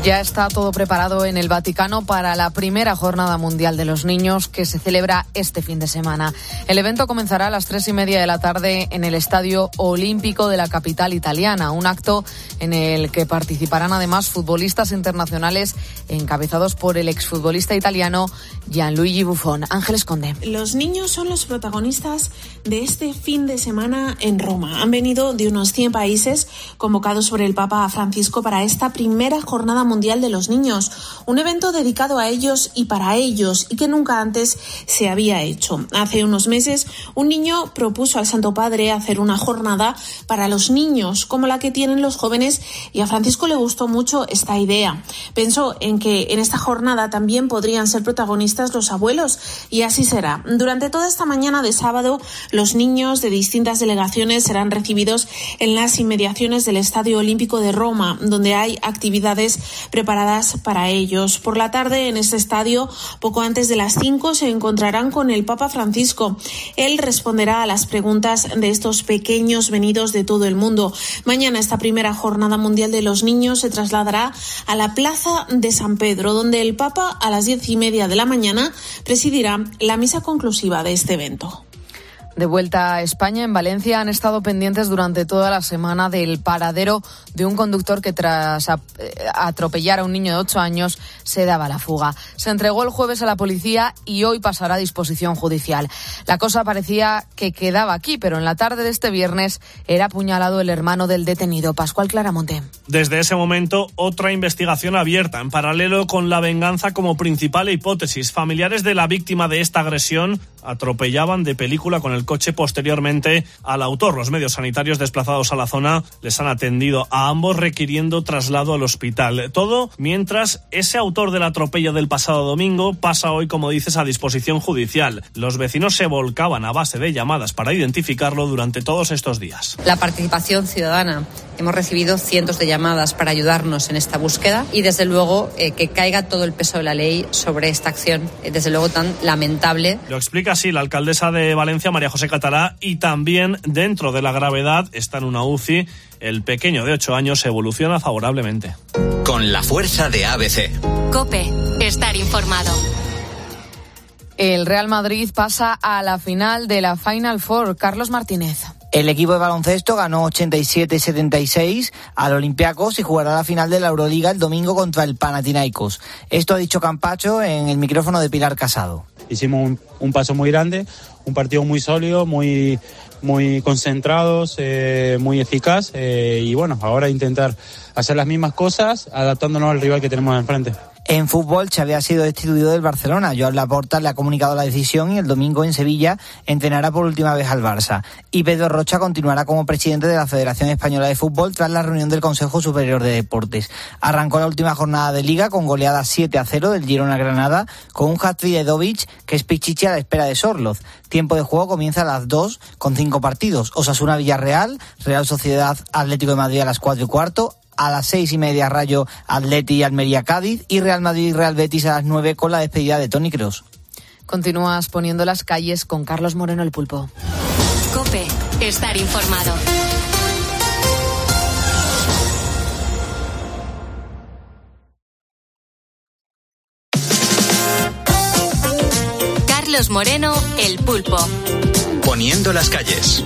Ya está todo preparado en el Vaticano para la primera Jornada Mundial de los Niños que se celebra este fin de semana. El evento comenzará a las 3:30 de la tarde en el Estadio Olímpico de la capital italiana, un acto en el que participarán además futbolistas internacionales encabezados por el exfutbolista italiano Gianluigi Buffon. Ángeles Conde. Los niños son los protagonistas de este fin de semana en Roma. Han venido de unos 100 países convocados por el Papa Francisco para esta primera Jornada Mundial de los Niños, un evento dedicado a ellos y para ellos y que nunca antes se había hecho. Hace unos meses un niño propuso al Santo Padre hacer una jornada para los niños como la que tienen los jóvenes y a Francisco le gustó mucho esta idea. Pensó en que en esta jornada también podrían ser protagonistas los abuelos y así será. Durante toda esta mañana de sábado los niños de distintas delegaciones serán recibidos en las inmediaciones del Estadio Olímpico de Roma, donde hay actividades preparadas para ellos. Por la tarde en este estadio, poco antes de las 5, se encontrarán con el Papa Francisco. Él responderá a las preguntas de estos pequeños venidos de todo el mundo. Mañana esta primera Jornada Mundial de los Niños se trasladará a la Plaza de San Pedro, donde el Papa a las 10:30 de la mañana presidirá la misa conclusiva de este evento. De vuelta a España, en Valencia han estado pendientes durante toda la semana del paradero de un conductor que tras atropellar a un niño de 8 años se daba la fuga. Se entregó el jueves a la policía y hoy pasará a disposición judicial. La cosa parecía que quedaba aquí, pero en la tarde de este viernes era apuñalado el hermano del detenido, Pascual Claramonte. Desde ese momento, otra investigación abierta, en paralelo con la venganza como principal hipótesis. Familiares de la víctima de esta agresión atropellaban de película con el coche posteriormente al autor. Los medios sanitarios desplazados a la zona les han atendido a ambos requiriendo traslado al hospital. Todo mientras ese autor del atropello del pasado domingo pasa hoy, como dices, a disposición judicial. Los vecinos se volcaban a base de llamadas para identificarlo durante todos estos días. La participación ciudadana. Hemos recibido cientos de llamadas para ayudarnos en esta búsqueda y desde luego que caiga todo el peso de la ley sobre esta acción, desde luego tan lamentable. Lo explica así la alcaldesa de Valencia, María José Catalá, y también dentro de la gravedad está en una UCI. El pequeño de 8 años evoluciona favorablemente. Con la fuerza de ABC. COPE, estar informado. El Real Madrid pasa a la final de la Final Four. Carlos Martínez. El equipo de baloncesto ganó 87-76 al Olympiacos y jugará la final de la Euroliga el domingo contra el Panathinaikos. Esto ha dicho Campacho en el micrófono de Pilar Casado. Hicimos un paso muy grande, un partido muy sólido, muy concentrados, muy eficaz y bueno, ahora intentar hacer las mismas cosas adaptándonos al rival que tenemos enfrente. En fútbol, Xavi ha sido destituido del Barcelona. Joan Laporta le ha comunicado la decisión y el domingo en Sevilla entrenará por última vez al Barça. Y Pedro Rocha continuará como presidente de la Federación Española de Fútbol tras la reunión del Consejo Superior de Deportes. Arrancó la última jornada de Liga con goleada 7-0 del Girona Granada, con un hat-trick de Dovic que es Pichichi a la espera de Sorloz. Tiempo de juego comienza a las 2 con 5 partidos. Osasuna Villarreal, Real Sociedad Atlético de Madrid a las 4:15. A las 6:30 Rayo Atleti y Almería Cádiz y Real Madrid y Real Betis a las 9 con la despedida de Toni Kroos. Continúas poniendo las calles con Carlos Moreno el Pulpo. COPE, estar informado. Carlos Moreno el Pulpo. Poniendo las calles.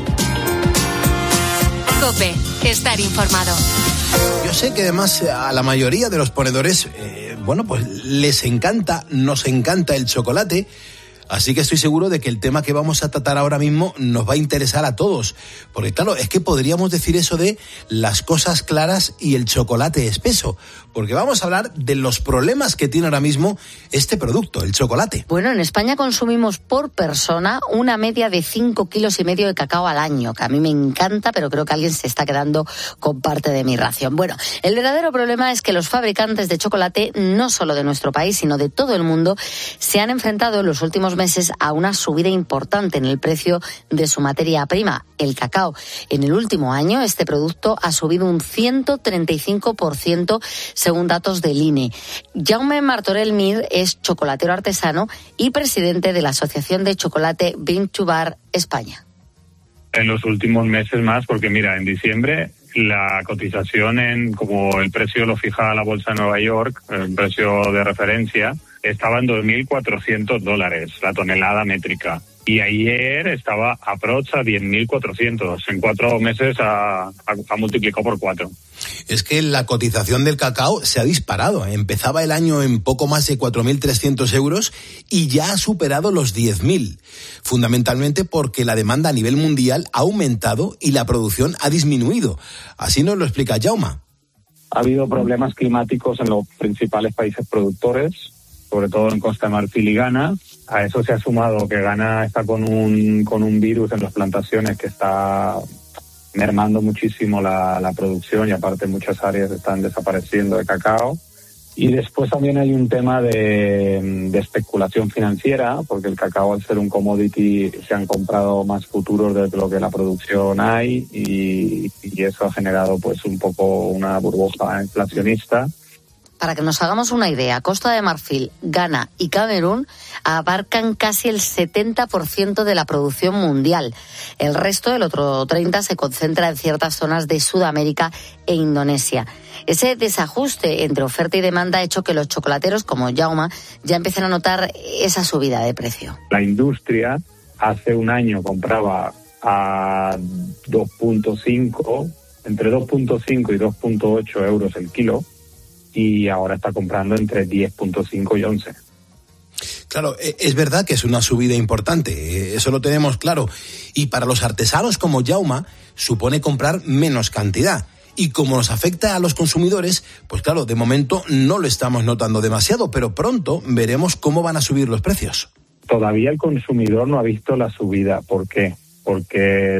COPE, estar informado. Yo sé que además a la mayoría de los ponedores, pues nos encanta el chocolate, así que estoy seguro de que el tema que vamos a tratar ahora mismo nos va a interesar a todos, porque claro, es que podríamos decir eso de las cosas claras y el chocolate espeso, porque vamos a hablar de los problemas que tiene ahora mismo este producto, el chocolate. Bueno, en España consumimos por persona una media de 5,5 kilos de cacao al año, que a mí me encanta, pero creo que alguien se está quedando con parte de mi ración. Bueno, el verdadero problema es que los fabricantes de chocolate, no solo de nuestro país, sino de todo el mundo, se han enfrentado en los últimos meses a una subida importante en el precio de su materia prima, el cacao. En el último año, este producto ha subido un 135%, según datos del INE. Jaume Martorell Mir es chocolatero artesano y presidente de la Asociación de Chocolate Bean to Bar España. En los últimos meses más, porque mira, en diciembre La cotización como el precio lo fija la bolsa de Nueva York, el precio de referencia, estaba en $2.400 la tonelada métrica. Y ayer estaba aprox a 10.400. En 4 meses ha multiplicado por 4. Es que la cotización del cacao se ha disparado. Empezaba el año en poco más de 4.300 euros y ya ha superado los 10.000. Fundamentalmente porque la demanda a nivel mundial ha aumentado y la producción ha disminuido. Así nos lo explica Jaume. Ha habido problemas climáticos en los principales países productores, sobre todo en Costa de Marfil y Ghana. A eso se ha sumado que Ghana está con un virus en las plantaciones que está mermando muchísimo la producción, y aparte muchas áreas están desapareciendo de cacao. Y después también hay un tema de especulación financiera, porque el cacao, al ser un commodity, se han comprado más futuros de lo que la producción hay, y eso ha generado pues un poco una burbuja inflacionista. Para que nos hagamos una idea, Costa de Marfil, Ghana y Camerún abarcan casi el 70% de la producción mundial. El resto, el otro 30%, se concentra en ciertas zonas de Sudamérica e Indonesia. Ese desajuste entre oferta y demanda ha hecho que los chocolateros como Jaume ya empiecen a notar esa subida de precio. La industria hace un año compraba a 2.5, entre 2.5 y 2.8 euros el kilo, y ahora está comprando entre 10.5 y 11. Claro, es verdad que es una subida importante, eso lo tenemos claro. Y para los artesanos como Jaume, supone comprar menos cantidad. Y como nos afecta a los consumidores, pues claro, de momento no lo estamos notando demasiado, pero pronto veremos cómo van a subir los precios. Todavía el consumidor no ha visto la subida. ¿Por qué? Porque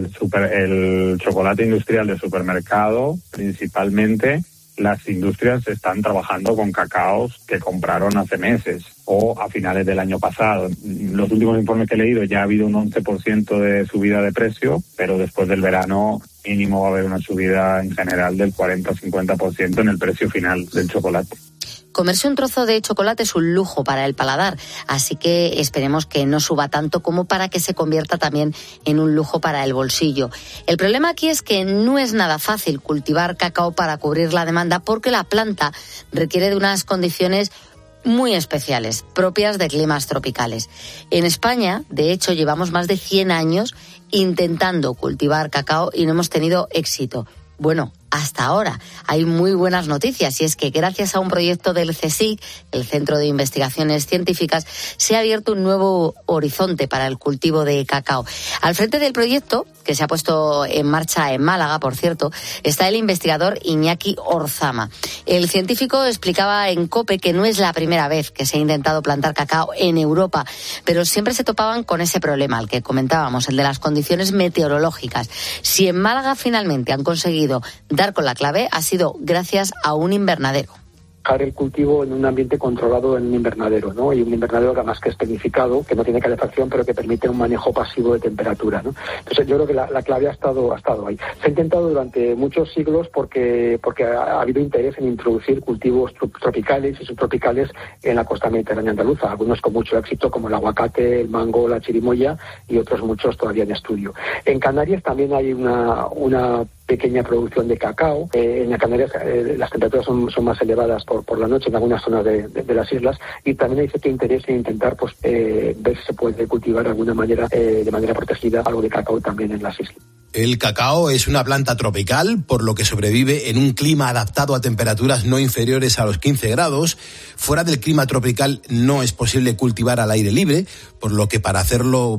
el chocolate industrial de supermercado, principalmente, las industrias están trabajando con cacaos que compraron hace meses o a finales del año pasado. Los últimos informes que he leído ya ha habido un 11% de subida de precio, pero después del verano mínimo va a haber una subida en general del 40 o 50% en el precio final del chocolate. Comerse un trozo de chocolate es un lujo para el paladar, así que esperemos que no suba tanto como para que se convierta también en un lujo para el bolsillo. El problema aquí es que no es nada fácil cultivar cacao para cubrir la demanda, porque la planta requiere de unas condiciones muy especiales, propias de climas tropicales. En España, de hecho, llevamos más de 100 años intentando cultivar cacao y no hemos tenido éxito. Bueno, hasta ahora hay muy buenas noticias, y es que gracias a un proyecto del CSIC, el Centro de Investigaciones Científicas, se ha abierto un nuevo horizonte para el cultivo de cacao. Al frente del proyecto, que se ha puesto en marcha en Málaga, por cierto, está el investigador Iñaki Orzama. El científico explicaba en COPE que no es la primera vez que se ha intentado plantar cacao en Europa, pero siempre se topaban con ese problema, al que comentábamos, el de las condiciones meteorológicas. Si en Málaga finalmente han conseguido dar con la clave, ha sido gracias a un invernadero. El cultivo en un ambiente controlado en un invernadero, ¿no? Y un invernadero además que es tecnificado, que no tiene calefacción, pero que permite un manejo pasivo de temperatura, ¿no? Entonces yo creo que la clave ha estado ahí. Se ha intentado durante muchos siglos porque ha habido interés en introducir cultivos tropicales y subtropicales en la costa mediterránea andaluza, algunos con mucho éxito como el aguacate, el mango, la chirimoya, y otros muchos todavía en estudio. En Canarias también hay una pequeña producción de cacao. En Canarias las temperaturas son más elevadas por la noche en algunas zonas de las islas, y también hay cierto interés en intentar ver si se puede cultivar de alguna manera, de manera protegida, algo de cacao también en las islas. El cacao es una planta tropical, por lo que sobrevive en un clima adaptado a temperaturas no inferiores a los 15 grados. Fuera del clima tropical no es posible cultivar al aire libre, por lo que para hacerlo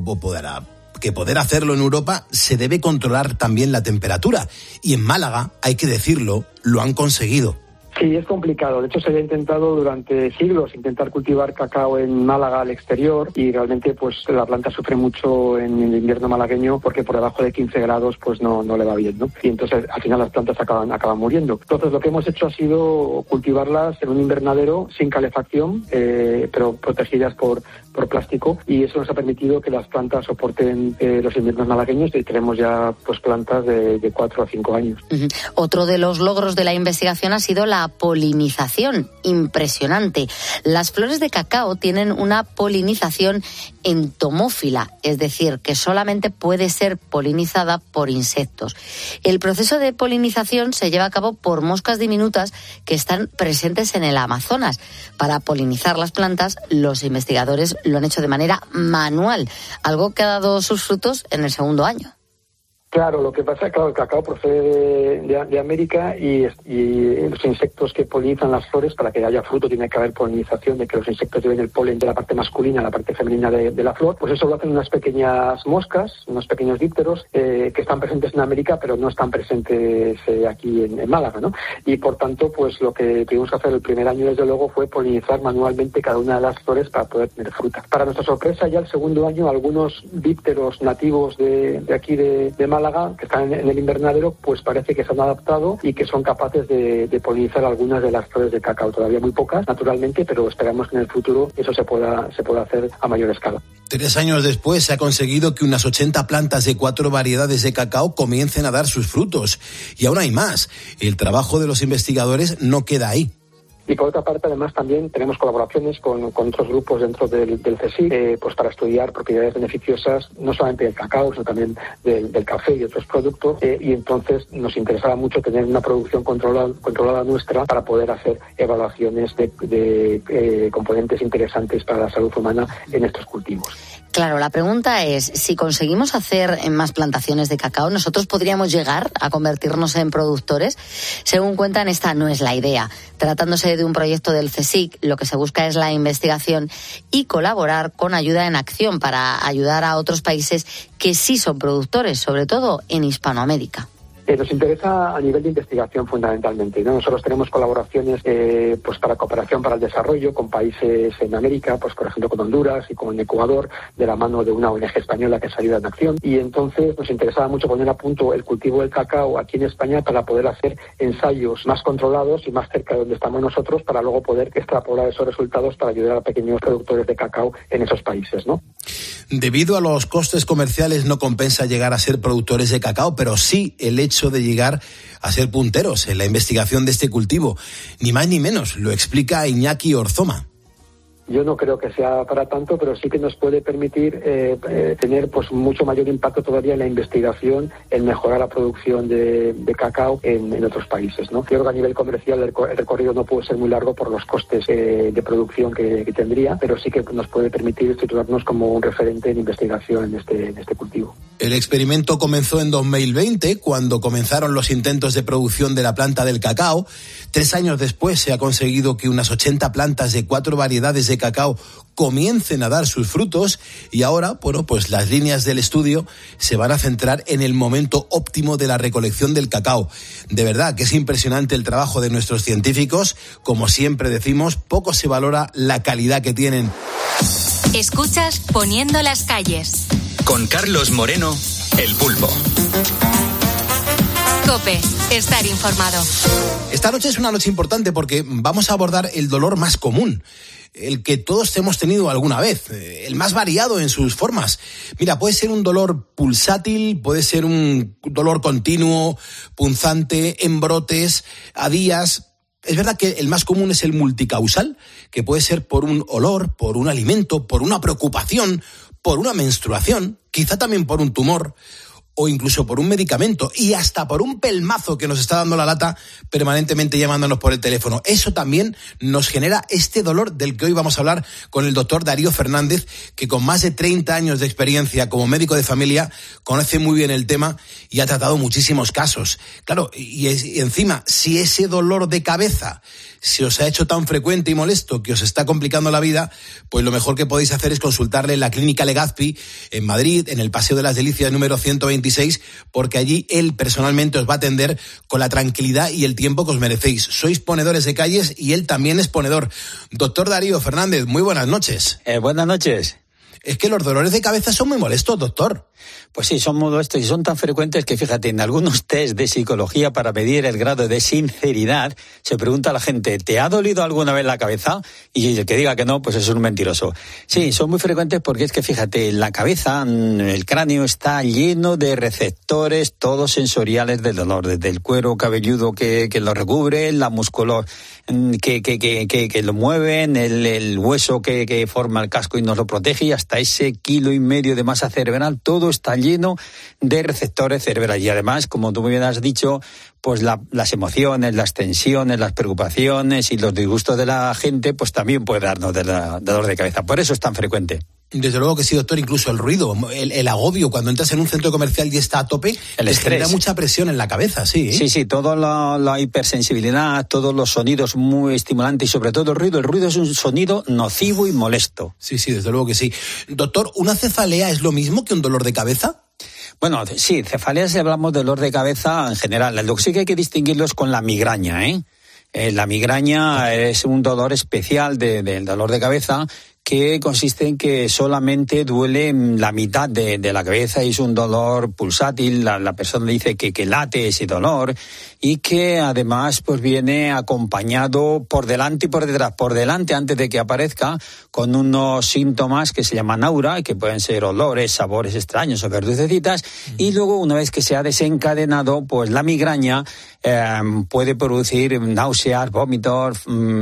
poder hacerlo en Europa se debe controlar también la temperatura. Y en Málaga, hay que decirlo, lo han conseguido. Sí, es complicado. De hecho, se había intentado durante siglos intentar cultivar cacao en Málaga al exterior, y realmente pues la planta sufre mucho en el invierno malagueño, porque por debajo de 15 grados pues no le va bien, ¿no? Y entonces al final las plantas acaban muriendo. Entonces lo que hemos hecho ha sido cultivarlas en un invernadero sin calefacción, pero protegidas por plástico, y eso nos ha permitido que las plantas soporten los inviernos malagueños, y tenemos ya pues plantas de 4 a 5 años. Otro de los logros de la investigación ha sido la la polinización. Impresionante. Las flores de cacao tienen una polinización entomófila, es decir, que solamente puede ser polinizada por insectos. El proceso de polinización se lleva a cabo por moscas diminutas que están presentes en el Amazonas. Para polinizar las plantas, los investigadores lo han hecho de manera manual, algo que ha dado sus frutos en el segundo año. Claro, lo que pasa es que el cacao procede de América y los insectos que polinizan las flores, para que haya fruto tiene que haber polinización, de que los insectos lleven el polen de la parte masculina a la parte femenina de la flor. Pues eso lo hacen unas pequeñas moscas, unos pequeños dípteros que están presentes en América pero no están presentes aquí en Málaga, ¿no? Y por tanto, pues lo que tuvimos que hacer el primer año desde luego fue polinizar manualmente cada una de las flores para poder tener fruta. Para nuestra sorpresa, ya el segundo año algunos dípteros nativos de aquí de Málaga, que están en el invernadero, pues parece que se han adaptado y que son capaces de polinizar algunas de las flores de cacao. Todavía muy pocas, naturalmente, pero esperamos que en el futuro eso se pueda hacer a mayor escala. 3 años después se ha conseguido que unas 80 plantas de 4 variedades de cacao comiencen a dar sus frutos. Y aún hay más. El trabajo de los investigadores no queda ahí. Y por otra parte, además, también tenemos colaboraciones con otros grupos dentro del CSIC, pues para estudiar propiedades beneficiosas, no solamente del cacao, sino también del café y otros productos. Y entonces nos interesaba mucho tener una producción controlada nuestra para poder hacer evaluaciones de componentes interesantes para la salud humana en estos cultivos. Claro, la pregunta es, si conseguimos hacer más plantaciones de cacao, ¿nosotros podríamos llegar a convertirnos en productores? Según cuentan, esta no es la idea. Tratándose de un proyecto del CSIC, lo que se busca es la investigación y colaborar con Ayuda en Acción para ayudar a otros países que sí son productores, sobre todo en Hispanoamérica. Nos interesa a nivel de investigación fundamentalmente, ¿no? Nosotros tenemos colaboraciones pues para cooperación para el desarrollo con países en América, pues por ejemplo con Honduras y con Ecuador, de la mano de una ONG española que es Ayuda en Acción. Y entonces nos interesaba mucho poner a punto el cultivo del cacao aquí en España para poder hacer ensayos más controlados y más cerca de donde estamos nosotros, para luego poder extrapolar esos resultados para ayudar a pequeños productores de cacao en esos países, ¿no? Debido a los costes comerciales no compensa llegar a ser productores de cacao, pero sí el hecho de llegar a ser punteros en la investigación de este cultivo. Ni más ni menos, lo explica Iñaki Orzoma. Yo no creo que sea para tanto, pero sí que nos puede permitir tener pues mucho mayor impacto todavía en la investigación, en mejorar la producción de cacao en otros países, ¿no? Creo que a nivel comercial el recorrido no puede ser muy largo por los costes de producción que tendría, pero sí que nos puede permitir estructurarnos como un referente en investigación en este cultivo. El experimento comenzó en 2020, cuando comenzaron los intentos de producción de la planta del cacao. 3 años después se ha conseguido que unas 80 plantas de 4 variedades de cacao comiencen a dar sus frutos, y ahora, bueno, pues las líneas del estudio se van a centrar en el momento óptimo de la recolección del cacao. De verdad que es impresionante el trabajo de nuestros científicos. Como siempre decimos, poco se valora la calidad que tienen. Escuchas Poniendo las calles. Con Carlos Moreno, El Pulpo. COPE, estar informado. Esta noche es una noche importante porque vamos a abordar el dolor más común, el que todos hemos tenido alguna vez, el más variado en sus formas. Mira, puede ser un dolor pulsátil, puede ser un dolor continuo, punzante, en brotes, a días. Es verdad que el más común es el multicausal, que puede ser por un olor, por un alimento, por una preocupación, por una menstruación, quizá también por un tumor, o incluso por un medicamento, y hasta por un pelmazo que nos está dando la lata permanentemente llamándonos por el teléfono. Eso también nos genera este dolor del que hoy vamos a hablar con el doctor Darío Fernández, que con más de 30 años de experiencia como médico de familia conoce muy bien el tema y ha tratado muchísimos casos. Claro, y encima, si ese dolor de cabeza se os ha hecho tan frecuente y molesto que os está complicando la vida, pues lo mejor que podéis hacer es consultarle en la Clínica Legazpi en Madrid, en el Paseo de las Delicias número 126, porque allí él personalmente os va a atender con la tranquilidad y el tiempo que os merecéis. Sois ponedores de calles y él también es ponedor. Doctor Darío Fernández, muy buenas noches. Buenas noches. Es que los dolores de cabeza son muy molestos, doctor. Pues sí, son molestos y son tan frecuentes que, fíjate, en algunos test de psicología para medir el grado de sinceridad, se pregunta a la gente, ¿te ha dolido alguna vez la cabeza? Y el que diga que no, pues es un mentiroso. Sí, son muy frecuentes porque es que, fíjate, la cabeza, el cráneo está lleno de receptores, todos sensoriales del dolor, desde el cuero cabelludo que lo recubre, la músculo que lo mueven, el hueso que forma el casco y nos lo protege, y hasta ese 1,5 kilos de masa cerebral, todo está lleno de receptores cerebrales. Y además, como tú muy bien has dicho, pues las emociones, las tensiones, las preocupaciones y los disgustos de la gente, pues también puede darnos dolor de cabeza. Por eso es tan frecuente. Desde luego que sí, doctor, incluso el ruido, el agobio, cuando entras en un centro comercial y está a tope, el estrés, genera mucha presión en la cabeza, sí. Sí, toda la hipersensibilidad, todos los sonidos muy estimulantes y sobre todo el ruido. El ruido es un sonido nocivo y molesto. Sí, desde luego que sí. Doctor, ¿una cefalea es lo mismo que un dolor de cabeza? Bueno, sí, cefalea si hablamos de dolor de cabeza en general. Lo que sí que hay que distinguirlo es con la migraña, La migraña es un dolor especial del dolor de cabeza, que consiste en que solamente duele la mitad de la cabeza y es un dolor pulsátil. La persona dice que late ese dolor y que además pues viene acompañado por delante y por detrás. Por delante, antes de que aparezca, con unos síntomas que se llaman aura, que pueden ser olores, sabores extraños o dulcecitas, y luego una vez que se ha desencadenado, pues la migraña puede producir náuseas, vómitos,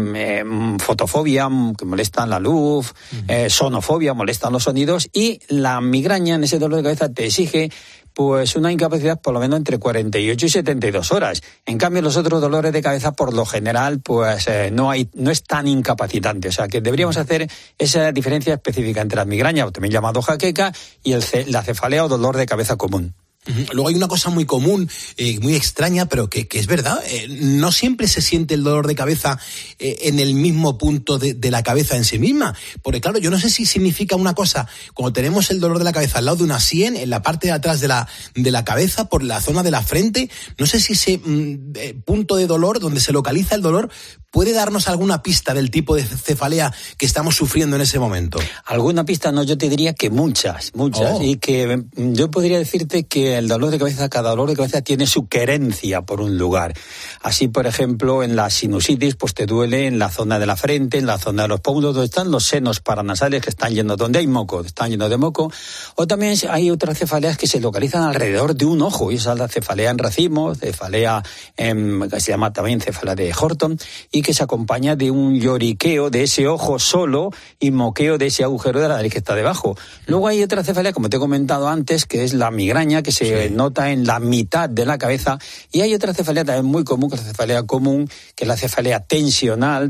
fotofobia, que molestan la luz, sonofobia, molestan los sonidos, y la migraña en ese dolor de cabeza te exige pues una incapacidad por lo menos entre 48 y 72 horas. En cambio, los otros dolores de cabeza, por lo general, pues no es tan incapacitante. O sea, que deberíamos hacer esa diferencia específica entre la migraña, o también llamado jaqueca, y la cefalea o dolor de cabeza común. Luego hay una cosa muy común, muy extraña, pero que es verdad. No siempre se siente el dolor de cabeza en el mismo punto de la cabeza en sí misma. Porque claro, yo no sé si significa una cosa, cuando tenemos el dolor de la cabeza al lado de una sien, en la parte de atrás de la cabeza, por la zona de la frente, no sé si ese punto de dolor, donde se localiza el dolor, puede darnos alguna pista del tipo de cefalea que estamos sufriendo en ese momento. Alguna pista no, yo te diría que muchas, y que yo podría decirte que el dolor de cabeza, cada dolor de cabeza tiene su querencia por un lugar. Así, por ejemplo, en la sinusitis, pues te duele en la zona de la frente, en la zona de los pómulos, donde están los senos paranasales que están llenos, donde hay moco, están llenos de moco. O también hay otras cefaleas que se localizan alrededor de un ojo, y esa es la cefalea en racimo, cefalea que se llama también cefalea de Horton, y que se acompaña de un lloriqueo de ese ojo solo y moqueo de ese agujero de la nariz que está debajo. Luego hay otra cefalea, como te he comentado antes, que es la migraña, que se nota en la mitad de la cabeza, y hay otra cefalea también muy común, que es la cefalea común, que es la cefalea tensional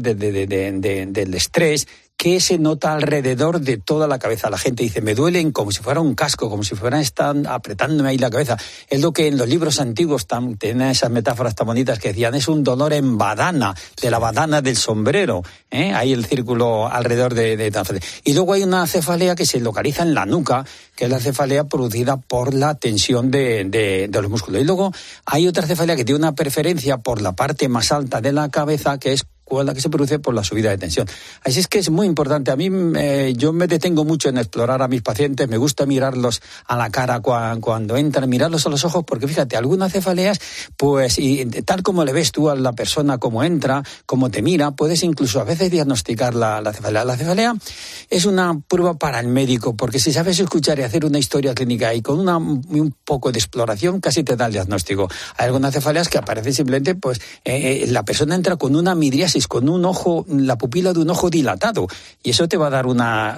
del estrés, que se nota alrededor de toda la cabeza. La gente dice, me duelen como si fuera un casco, como si están apretándome ahí la cabeza. Es lo que en los libros antiguos tienen esas metáforas tan bonitas que decían, es un dolor en badana, de la badana del sombrero, ahí el círculo alrededor de la frente. Y luego hay una cefalea que se localiza en la nuca, que es la cefalea producida por la tensión de los músculos. Y luego hay otra cefalea que tiene una preferencia por la parte más alta de la cabeza, que es la que se produce por la subida de tensión. Así es que es muy importante. A mí yo me detengo mucho en explorar a mis pacientes, me gusta mirarlos a la cara cuando entran, mirarlos a los ojos, porque fíjate, algunas cefaleas, pues y tal como le ves tú a la persona, cómo entra, cómo te mira, puedes incluso a veces diagnosticar la cefalea. La cefalea es una prueba para el médico, porque si sabes escuchar y hacer una historia clínica y con un poco de exploración casi te da el diagnóstico. Hay algunas cefaleas que aparecen simplemente, pues la persona entra con una midriasis, con un ojo, la pupila de un ojo dilatado, y eso te va a dar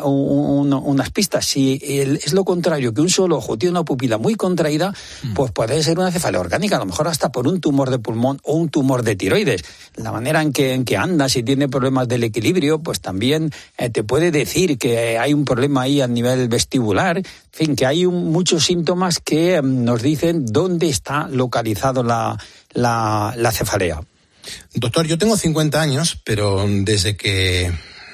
unas pistas. Si es lo contrario, que un solo ojo tiene una pupila muy contraída, pues puede ser una cefalea orgánica, a lo mejor hasta por un tumor de pulmón o un tumor de tiroides. La manera en que anda, si tiene problemas del equilibrio, pues también te puede decir que hay un problema ahí a nivel vestibular. En fin, que hay muchos síntomas que nos dicen dónde está localizado la cefalea. Doctor, yo tengo 50 años, pero desde que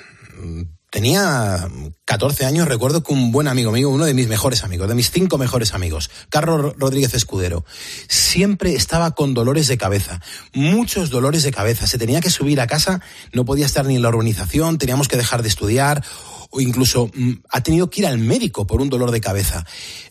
tenía 14 años recuerdo que un buen amigo mío, uno de mis mejores amigos, de mis 5 mejores amigos, Carlos Rodríguez Escudero, siempre estaba con dolores de cabeza, muchos dolores de cabeza. Se tenía que subir a casa, no podía estar ni en la urbanización, teníamos que dejar de estudiar, o incluso ha tenido que ir al médico por un dolor de cabeza.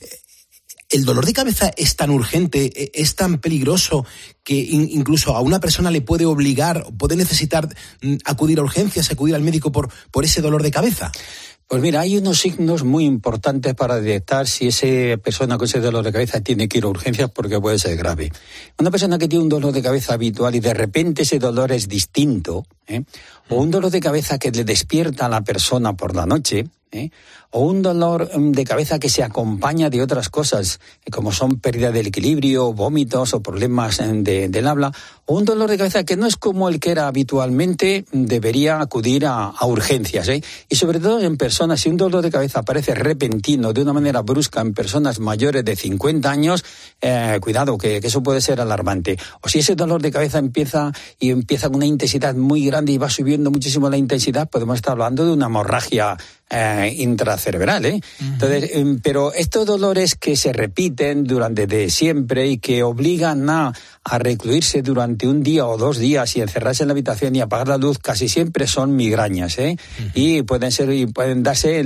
¿El dolor de cabeza es tan urgente, es tan peligroso que incluso a una persona le puede obligar, puede necesitar acudir a urgencias, acudir al médico por ese dolor de cabeza? Pues mira, hay unos signos muy importantes para detectar si esa persona con ese dolor de cabeza tiene que ir a urgencias, porque puede ser grave. Una persona que tiene un dolor de cabeza habitual y de repente ese dolor es distinto, o un dolor de cabeza que le despierta a la persona por la noche, o un dolor de cabeza que se acompaña de otras cosas, como son pérdida del equilibrio, vómitos o problemas del habla, o un dolor de cabeza que no es como el que era habitualmente, debería acudir a urgencias. Y sobre todo en personas, si un dolor de cabeza aparece repentino, de una manera brusca, en personas mayores de 50 años, cuidado, que eso puede ser alarmante. O si ese dolor de cabeza empieza con una intensidad muy grande y va subiendo muchísimo la intensidad, podemos estar hablando de una hemorragia intracerebral, Entonces, pero estos dolores que se repiten durante de siempre y que obligan a recluirse durante un día o 2 días y encerrarse en la habitación y apagar la luz, casi siempre son migrañas, y pueden darse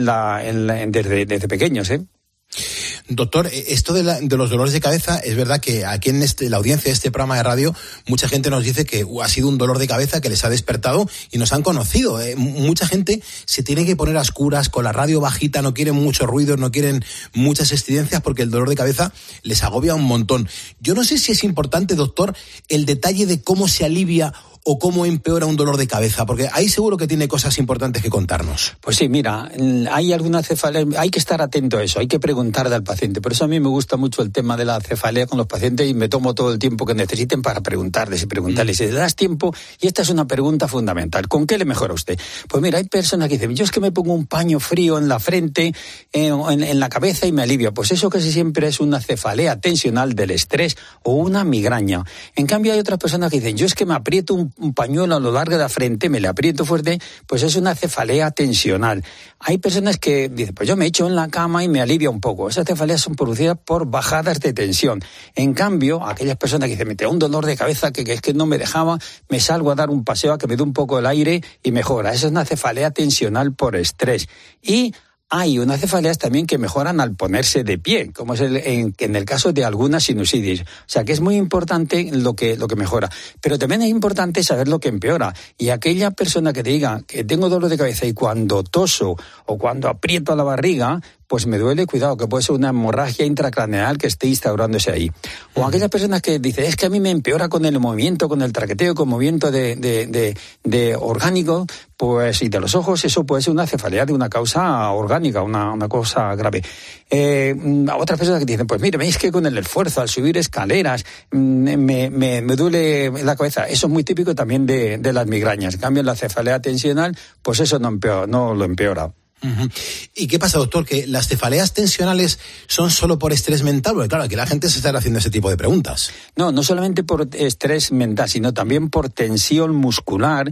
desde pequeños, Doctor, esto de los dolores de cabeza, es verdad que aquí en la audiencia de este programa de radio, mucha gente nos dice que ha sido un dolor de cabeza que les ha despertado y nos han conocido. Mucha gente se tiene que poner a oscuras, con la radio bajita, no quieren mucho ruido, no quieren muchas estridencias porque el dolor de cabeza les agobia un montón. Yo no sé si es importante, doctor, el detalle de cómo se alivia o cómo empeora un dolor de cabeza, porque ahí seguro que tiene cosas importantes que contarnos. Pues sí, mira, hay alguna cefalea, hay que estar atento a eso, hay que preguntarle al paciente. Por eso a mí me gusta mucho el tema de la cefalea con los pacientes y me tomo todo el tiempo que necesiten para preguntarles. Si le das tiempo, y esta es una pregunta fundamental, ¿con qué le mejora usted? Pues mira, hay personas que dicen, yo es que me pongo un paño frío en la frente, en la cabeza y me alivia. Pues eso casi siempre es una cefalea tensional del estrés o una migraña. En cambio hay otras personas que dicen, yo es que me aprieto un pañuelo a lo largo de la frente, me le aprieto fuerte, pues es una cefalea tensional. Hay personas que dicen, pues yo me echo en la cama y me alivia un poco. Esas cefaleas son producidas por bajadas de tensión. En cambio, aquellas personas que dicen, me tengo un dolor de cabeza que es que no me dejaba, me salgo a dar un paseo a que me dé un poco el aire y mejora. Esa es una cefalea tensional por estrés. Y hay unas cefaleas también que mejoran al ponerse de pie, como es en el caso de algunas sinusitis. O sea que es muy importante lo que mejora. Pero también es importante saber lo que empeora. Y aquella persona que te diga que tengo dolor de cabeza y cuando toso o cuando aprieto la barriga, pues me duele, cuidado, que puede ser una hemorragia intracraneal que esté instaurándose ahí. O aquellas personas que dicen, es que a mí me empeora con el movimiento, con el traqueteo, con movimiento de orgánico, pues, y de los ojos, eso puede ser una cefalea de una causa orgánica, una cosa grave. A otras personas que dicen, pues mire, veis que con el esfuerzo, al subir escaleras, me duele la cabeza. Eso es muy típico también de las migrañas. En cambio, la cefalea tensional, pues eso no lo empeora. Uh-huh. ¿Y qué pasa, doctor? ¿Que las cefaleas tensionales son solo por estrés mental? Porque claro, aquí la gente se está haciendo ese tipo de preguntas. No solamente por estrés mental, sino también por tensión muscular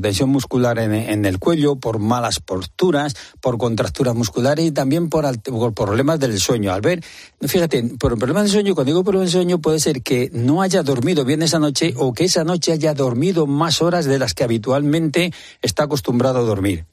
en el cuello, por malas posturas, por contracturas musculares y también por problemas del sueño. Al ver, fíjate, por problemas del sueño, cuando digo problemas del sueño, puede ser que no haya dormido bien esa noche o que esa noche haya dormido más horas de las que habitualmente está acostumbrado a dormir.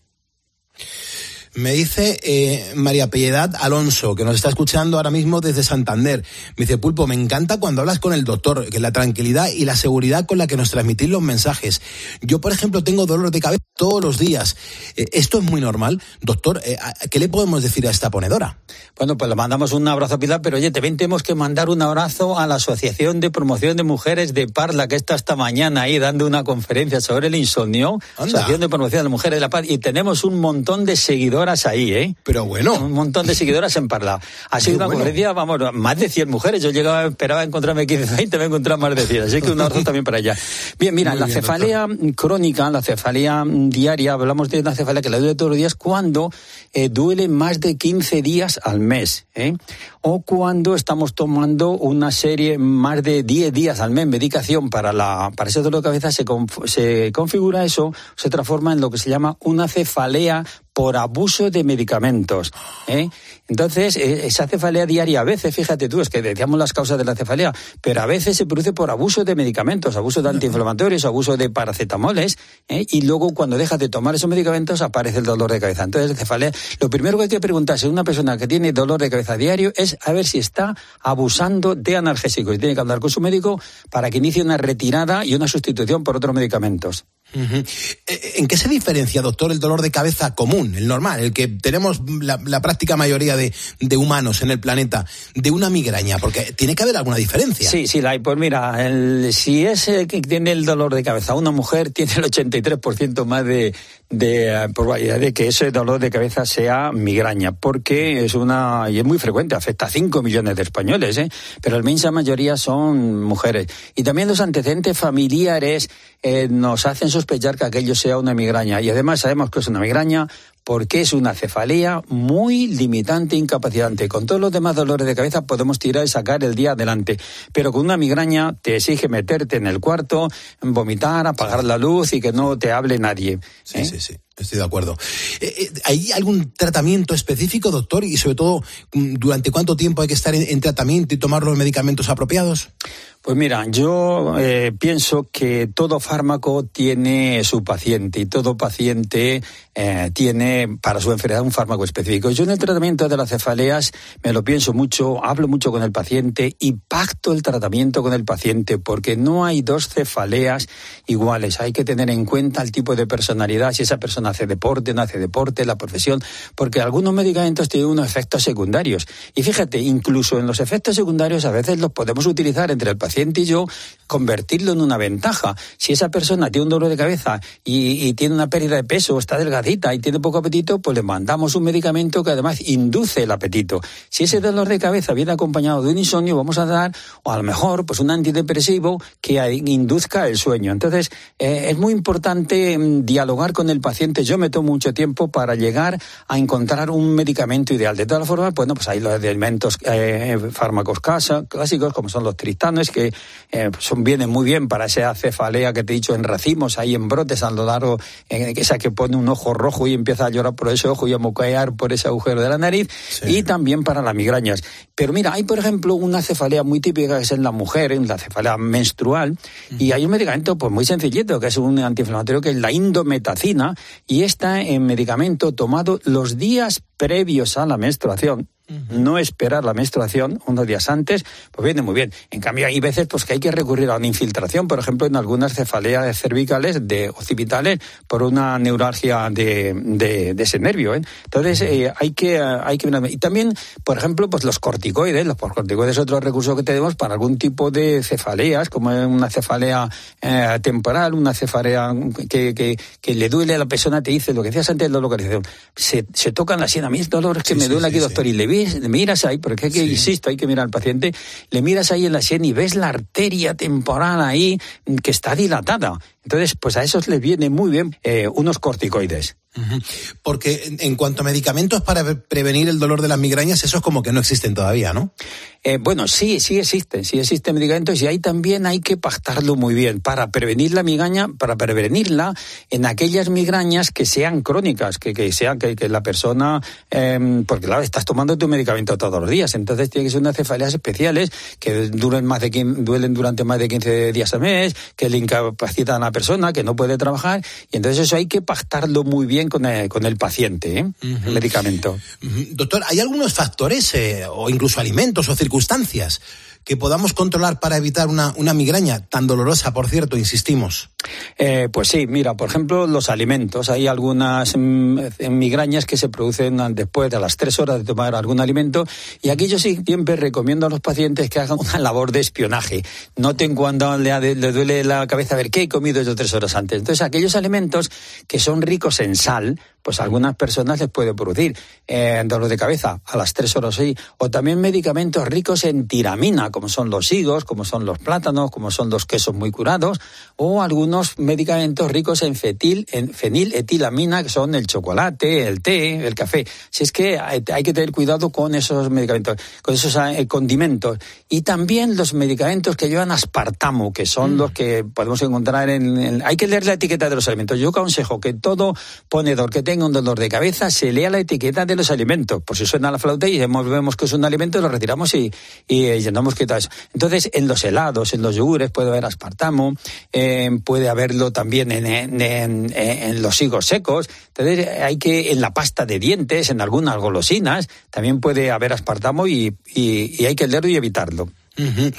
Me dice María Piedad Alonso, que nos está escuchando ahora mismo desde Santander. Me dice, Pulpo, me encanta cuando hablas con el doctor, que la tranquilidad y la seguridad con la que nos transmitís los mensajes. Yo, por ejemplo, tengo dolor de cabeza todos los días. ¿Esto es muy normal? Doctor, ¿qué le podemos decir a esta ponedora? Bueno, pues le mandamos un abrazo a Pilar, pero oye, también tenemos que mandar un abrazo a la Asociación de Promoción de Mujeres de Parla, que está esta mañana ahí dando una conferencia sobre el insomnio. Anda. Asociación de Promoción de Mujeres de la Paz, y tenemos un montón de seguidores ahí, Pero bueno. Un montón de seguidoras en Parla. Ha sido una conferencia, más de 100 mujeres. Yo esperaba encontrarme 15, 20, me he encontrado más de 100. Así que un abrazo también para ella. Bien, mira, la cefalea crónica, la cefalea diaria, hablamos de una cefalea que la duele todos los días cuando duele más de 15 días al mes, o cuando estamos tomando una serie más de 10 días al mes medicación para ese dolor de cabeza, se configura eso, se transforma en lo que se llama una cefalea por abuso de medicamentos. Entonces, esa cefalea diaria a veces, fíjate tú, es que decíamos las causas de la cefalea, pero a veces se produce por abuso de medicamentos, abuso de antiinflamatorios, abuso de paracetamoles, y luego cuando dejas de tomar esos medicamentos aparece el dolor de cabeza. Entonces, cefalea, lo primero que hay que preguntarse a una persona que tiene dolor de cabeza diario es a ver si está abusando de analgésicos. Y tiene que hablar con su médico para que inicie una retirada y una sustitución por otros medicamentos. Uh-huh. ¿En qué se diferencia, doctor, el dolor de cabeza común, el normal, el que tenemos la práctica mayoría de humanos en el planeta, de una migraña? Porque tiene que haber alguna diferencia. Sí, la hay. Pues mira, si es el que tiene el dolor de cabeza, una mujer tiene el 83% más de probabilidad de que ese dolor de cabeza sea migraña, porque es muy frecuente, afecta a 5 millones de españoles, pero la inmensa mayoría son mujeres. Y también los antecedentes familiares nos hacen sospechar que aquello sea una migraña. Y además sabemos que es una migraña porque es una cefalea muy limitante e incapacitante. Con todos los demás dolores de cabeza podemos tirar y sacar el día adelante, pero con una migraña te exige meterte en el cuarto, vomitar, apagar la luz y que no te hable nadie. Sí, estoy de acuerdo. ¿Hay algún tratamiento específico, doctor? Y sobre todo, ¿durante cuánto tiempo hay que estar en tratamiento y tomar los medicamentos apropiados? Pues mira, yo pienso que todo fármaco tiene su paciente y todo paciente tiene para su enfermedad un fármaco específico. Yo en el tratamiento de las cefaleas me lo pienso mucho, hablo mucho con el paciente y pacto el tratamiento con el paciente porque no hay dos cefaleas iguales. Hay que tener en cuenta el tipo de personalidad, si esa persona hace deporte, no hace deporte, la profesión, porque algunos medicamentos tienen unos efectos secundarios. Y fíjate, incluso en los efectos secundarios a veces los podemos utilizar entre el paciente y yo, convertirlo en una ventaja. Si esa persona tiene un dolor de cabeza y tiene una pérdida de peso, está delgadita y tiene poco apetito, pues le mandamos un medicamento que además induce el apetito. Si ese dolor de cabeza viene acompañado de un insomnio, vamos a dar, o a lo mejor, pues un antidepresivo que induzca el sueño. Entonces, es muy importante dialogar con el paciente. Yo me tomo mucho tiempo para llegar a encontrar un medicamento ideal. De todas formas, bueno, pues hay los elementos fármacos clásicos, como son los tristanes, que vienen muy bien para esa cefalea que te he dicho en racimos, ahí en brotes a lo largo, esa que pone un ojo rojo y empieza a llorar por ese ojo y a moquear por ese agujero de la nariz, y también para las migrañas. Pero mira, hay por ejemplo una cefalea muy típica que es en la mujer, en la cefalea menstrual, y hay un medicamento pues muy sencillito, que es un antiinflamatorio, que es la indometacina, y está en medicamento tomado los días previos a la menstruación. No esperar la menstruación unos días antes, pues viene muy bien. En cambio, hay veces pues que hay que recurrir a una infiltración, por ejemplo, en algunas cefaleas cervicales occipitales por una neuralgia de ese nervio. Entonces, hay que y también, por ejemplo, pues los corticoides es otro recurso que tenemos para algún tipo de cefaleas, como una cefalea temporal, una cefalea que le duele a la persona, te dice lo que decías antes de la localización. Se tocan la sien, a mí es dolor que me duele aquí, doctor, y le miras ahí, porque insisto, hay que mirar al paciente, le miras ahí en la sien y ves la arteria temporal ahí que está dilatada. Entonces, pues a esos les viene muy bien unos corticoides. Porque en cuanto a medicamentos para prevenir el dolor de las migrañas, esos como que no existen todavía, ¿no? Bueno, sí existen medicamentos, y ahí también hay que pactarlo muy bien para prevenir la migraña, para prevenirla en aquellas migrañas que sean crónicas, que sean que la persona, porque claro, estás tomando tu medicamento todos los días, entonces tiene que ser unas cefaleas especiales que duelen durante más de 15 días al mes, que le incapacitan a la persona, que no puede trabajar, y entonces eso hay que pactarlo muy bien con el paciente, el medicamento. Doctor, ¿hay algunos factores o incluso alimentos o circunstancias que podamos controlar para evitar una migraña tan dolorosa, por cierto, insistimos? Pues sí, mira, por ejemplo, los alimentos. Hay algunas migrañas que se producen después de las 3 horas de tomar algún alimento, y aquí yo sí siempre recomiendo a los pacientes que hagan una labor de espionaje. Noten cuando le duele la cabeza, a ver qué he comido yo 3 horas antes. Entonces, aquellos alimentos que son ricos en sal, pues a algunas personas les puede producir dolor de cabeza a las 3 horas, sí. O también medicamentos ricos en tiramina, como son los higos, como son los plátanos, como son los quesos muy curados, o algunos medicamentos ricos en feniletilamina, que son el chocolate, el té, el café. Si es que hay que tener cuidado con esos medicamentos, con esos condimentos. Y también los medicamentos que llevan aspartamo, que son los que podemos encontrar hay que leer la etiqueta de los alimentos. Yo aconsejo que todo ponedor que tenga un dolor de cabeza, se lea la etiqueta de los alimentos. Por si suena la flauta y vemos que es un alimento, lo retiramos y llenamos quitado eso. Entonces, en los helados, en los yogures puede haber aspartamo, puede haberlo también en los higos secos. Entonces, en la pasta de dientes, en algunas golosinas, también puede haber aspartamo y hay que leerlo y evitarlo. Uh-huh.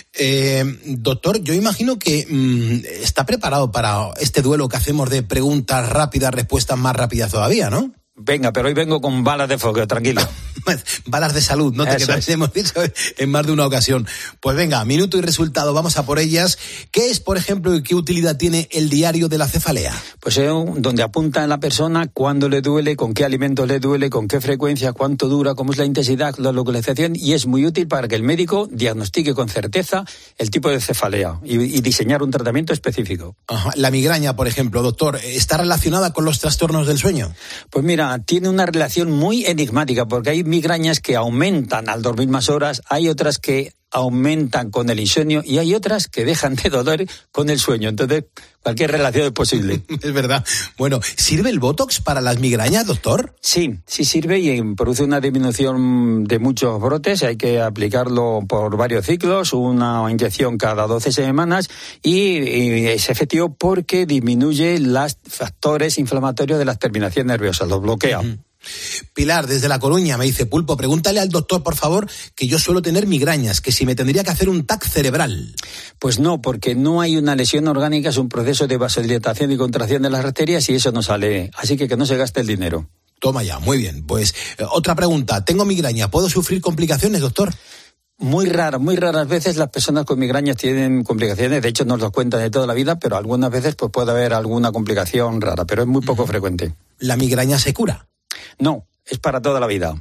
Doctor, yo imagino que está preparado para este duelo que hacemos de preguntas rápidas, respuestas más rápidas todavía, ¿no? Venga, pero hoy vengo con balas de fogueo, tranquilo. Balas de salud, no te quedas, hemos dicho en más de una ocasión. Pues venga, minuto y resultado, vamos a por ellas. ¿Qué es, por ejemplo, y qué utilidad tiene el diario de la cefalea? Pues es donde apunta a la persona cuándo le duele, con qué alimentos le duele, con qué frecuencia, cuánto dura, cómo es la intensidad, la localización, y es muy útil para que el médico diagnostique con certeza el tipo de cefalea y diseñar un tratamiento específico. Ajá. La migraña, por ejemplo, doctor, ¿está relacionada con los trastornos del sueño? Pues mira, tiene una relación muy enigmática, porque hay migrañas que aumentan al dormir más horas, hay otras que aumentan con el insomnio y hay otras que dejan de doler con el sueño. Entonces, cualquier relación es posible. Es verdad. Bueno, ¿sirve el Botox para las migrañas, doctor? Sí sirve y produce una disminución de muchos brotes. Hay que aplicarlo por varios ciclos, una inyección cada 12 semanas y es efectivo porque disminuye los factores inflamatorios de las terminaciones nerviosas, los bloquea. Uh-huh. Pilar, desde La Coruña, me dice: Pulpo, pregúntale al doctor, por favor, que yo suelo tener migrañas, que si me tendría que hacer un TAC cerebral. Pues no, porque no hay una lesión orgánica, es un proceso de vasodilatación y contracción de las arterias y eso no sale, así que no se gaste el dinero. Toma ya, muy bien. Pues otra pregunta, tengo migraña, ¿puedo sufrir complicaciones, doctor? Muy raras veces las personas con migrañas tienen complicaciones, de hecho nos lo cuentan de toda la vida, pero algunas veces pues puede haber alguna complicación rara, pero es muy poco frecuente. ¿La migraña se cura? No, es para toda la vida.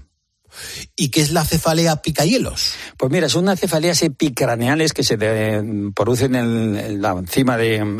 ¿Y qué es la cefalea picahielos? Pues mira, son unas cefaleas epicraneales que se producen en la encima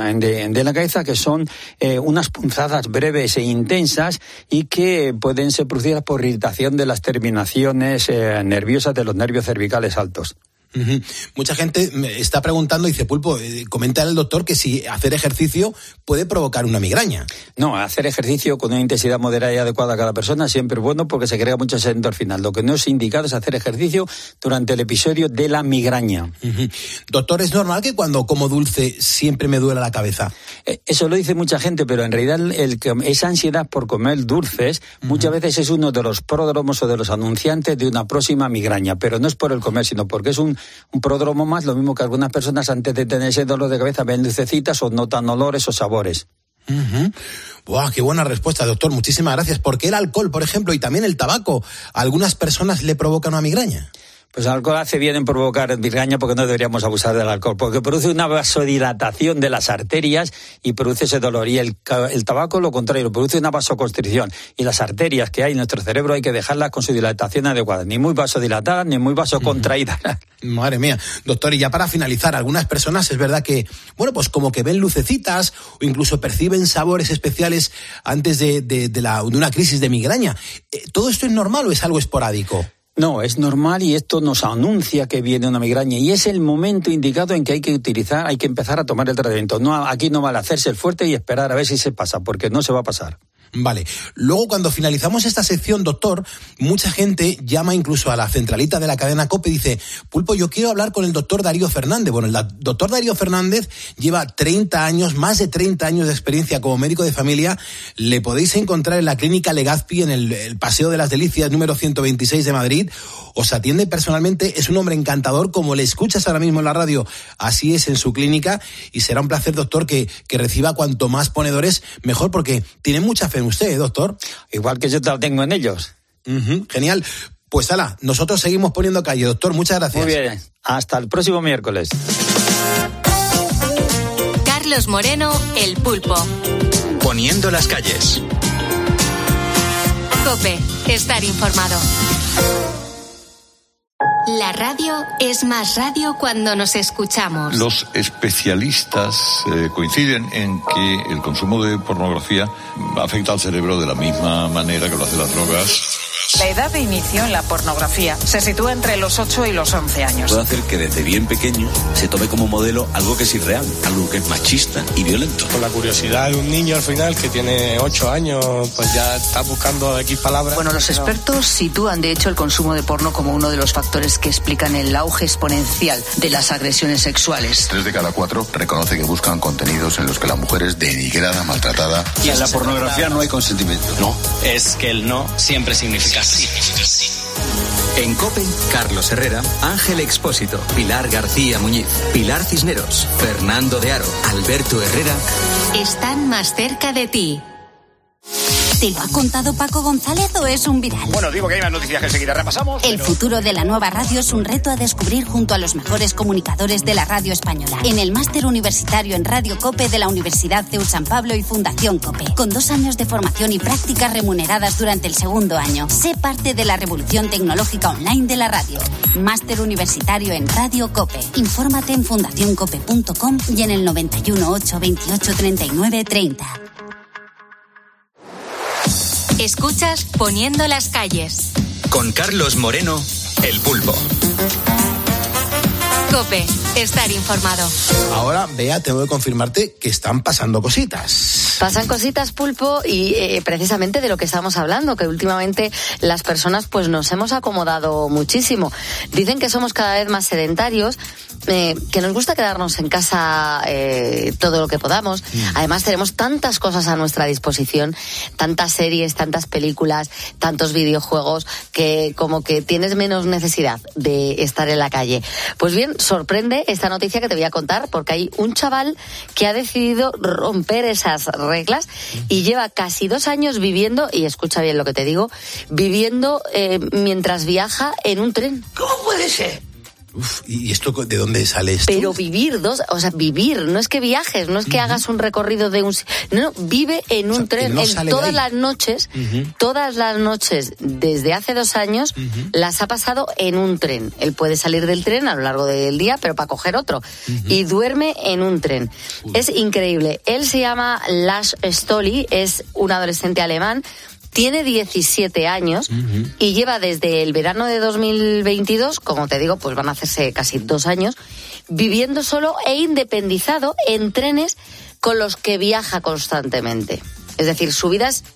de la cabeza, que son unas punzadas breves e intensas y que pueden ser producidas por irritación de las terminaciones nerviosas de los nervios cervicales altos. Uh-huh. Mucha gente me está preguntando, dice: Pulpo, coméntale al doctor que si hacer ejercicio puede provocar una migraña. No, hacer ejercicio con una intensidad moderada y adecuada a cada persona siempre es bueno porque se crea muchas endorfinas. Lo que no es indicado es hacer ejercicio durante el episodio de la migraña. Uh-huh. Doctor, ¿es normal que cuando como dulce siempre me duela la cabeza? Eso lo dice mucha gente, pero en realidad esa ansiedad por comer dulces muchas veces es uno de los pródromos o de los anunciantes de una próxima migraña, pero no es por el comer, sino porque es un pródromo más, lo mismo que algunas personas antes de tener ese dolor de cabeza ven lucecitas o notan olores o sabores. Uh-huh. ¡Wow! ¡Qué buena respuesta, doctor! Muchísimas gracias. ¿Por qué el alcohol, por ejemplo, y también el tabaco, a algunas personas le provocan una migraña? Pues el alcohol hace bien en provocar migraña porque no deberíamos abusar del alcohol, porque produce una vasodilatación de las arterias y produce ese dolor. Y el tabaco, lo contrario, produce una vasoconstricción. Y las arterias que hay en nuestro cerebro hay que dejarlas con su dilatación adecuada, ni muy vasodilatadas ni muy vasocontraídas. Madre mía. Doctor, y ya para finalizar, algunas personas es verdad que, bueno, pues como que ven lucecitas o incluso perciben sabores especiales antes de una crisis de migraña. ¿Todo esto es normal o es algo esporádico? No, es normal y esto nos anuncia que viene una migraña y es el momento indicado en que hay que empezar a tomar el tratamiento. No, aquí no vale hacerse el fuerte y esperar a ver si se pasa, porque no se va a pasar. Vale. Luego, cuando finalizamos esta sección, doctor, mucha gente llama incluso a la centralita de la cadena COPE y dice: Pulpo, yo quiero hablar con el doctor Darío Fernández. Bueno, el doctor Darío Fernández lleva 30 años, más de 30 años de experiencia como médico de familia. Le podéis encontrar en la clínica Legazpi, en el Paseo de las Delicias, número 126 de Madrid. Os atiende personalmente, es un hombre encantador, como le escuchas ahora mismo en la radio, así es en su clínica, y será un placer, doctor, que reciba cuanto más ponedores, mejor, porque tiene mucha fe en usted, doctor. Igual que yo te la tengo en ellos. Uh-huh, genial. Pues ala, nosotros seguimos poniendo calle, doctor, muchas gracias. Muy bien, hasta el próximo miércoles. Carlos Moreno, El Pulpo. Poniendo las calles. COPE, estar informado. La radio es más radio cuando nos escuchamos. Los especialistas coinciden en que el consumo de pornografía afecta al cerebro de la misma manera que lo hacen las drogas. La edad de inicio en la pornografía se sitúa entre los 8 y los 11 años. Puede hacer que desde bien pequeño se tome como modelo algo que es irreal, algo que es machista y violento. Con la curiosidad de un niño al final que tiene 8 años, pues ya está buscando X palabras. Bueno, los expertos sitúan de hecho el consumo de porno como uno de los factores que explican el auge exponencial de las agresiones sexuales. 3 de cada 4 reconoce que buscan contenidos en los que la mujer es denigrada, maltratada. Y en la pornografía no hay consentimiento. No, es que el no siempre significa sí. En COPE, Carlos Herrera, Ángel Expósito, Pilar García Muñiz, Pilar Cisneros, Fernando de Aro, Alberto Herrera. Están más cerca de ti. ¿Te lo ha contado Paco González o es un viral? Bueno, digo que hay más noticias que enseguida repasamos. El futuro de la nueva radio es un reto a descubrir junto a los mejores comunicadores de la radio española. En el máster universitario en Radio COPE de la Universidad CEU San Pablo y Fundación COPE. Con 2 años de formación y prácticas remuneradas durante el segundo año. Sé parte de la revolución tecnológica online de la radio. Máster universitario en Radio COPE. Infórmate en fundacioncope.com y en el 91 828 39 30. Escuchas Poniendo las calles. Con Carlos Moreno, El Pulpo. COPE, estar informado. Ahora, Bea, tengo que confirmarte que están pasando cositas. Pasan cositas, Pulpo, y precisamente de lo que estamos hablando, que últimamente las personas pues nos hemos acomodado muchísimo. Dicen que somos cada vez más sedentarios, que nos gusta quedarnos en casa todo lo que podamos. Además tenemos tantas cosas a nuestra disposición, tantas series, tantas películas, tantos videojuegos, que como que tienes menos necesidad de estar en la calle. Pues bien, sorprende esta noticia que te voy a contar, porque hay un chaval que ha decidido romper esas reglas y lleva casi 2 años viviendo, y escucha bien lo que te digo, viviendo mientras viaja en un tren. ¿Cómo puede ser? Uf, ¿y esto de dónde sale esto? Pero vivir, vivir, no es que viajes, no es que hagas un recorrido de un... No, vive en un tren. No todas las noches, desde hace 2 años, las ha pasado en un tren. Él puede salir del tren a lo largo del día, pero para coger otro. Y duerme en un tren. Es increíble. Él se llama Lars Stolli, es un adolescente alemán. Tiene 17 años y lleva desde el verano de 2022, como te digo, pues van a hacerse casi 2 años, viviendo solo e independizado en trenes con los que viaja constantemente. Es decir, su vida es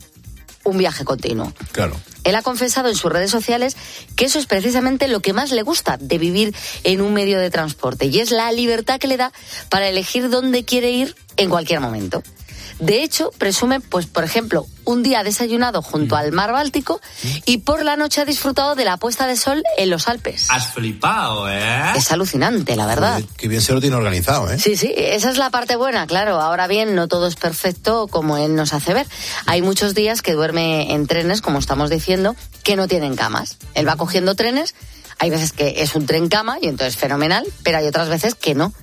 un viaje continuo. Claro. Él ha confesado en sus redes sociales que eso es precisamente lo que más le gusta de vivir en un medio de transporte, y es la libertad que le da para elegir dónde quiere ir en cualquier momento. De hecho, presume, pues por ejemplo, un día ha desayunado junto al mar Báltico y por la noche ha disfrutado de la puesta de sol en los Alpes. Has flipado, ¿eh? Es alucinante, la verdad. Joder, qué bien se lo tiene organizado, ¿eh? Sí, esa es la parte buena, claro. Ahora bien, no todo es perfecto como él nos hace ver. Hay muchos días que duerme en trenes, como estamos diciendo, que no tienen camas. Él va cogiendo trenes, hay veces que es un tren cama y entonces fenomenal, pero hay otras veces que no.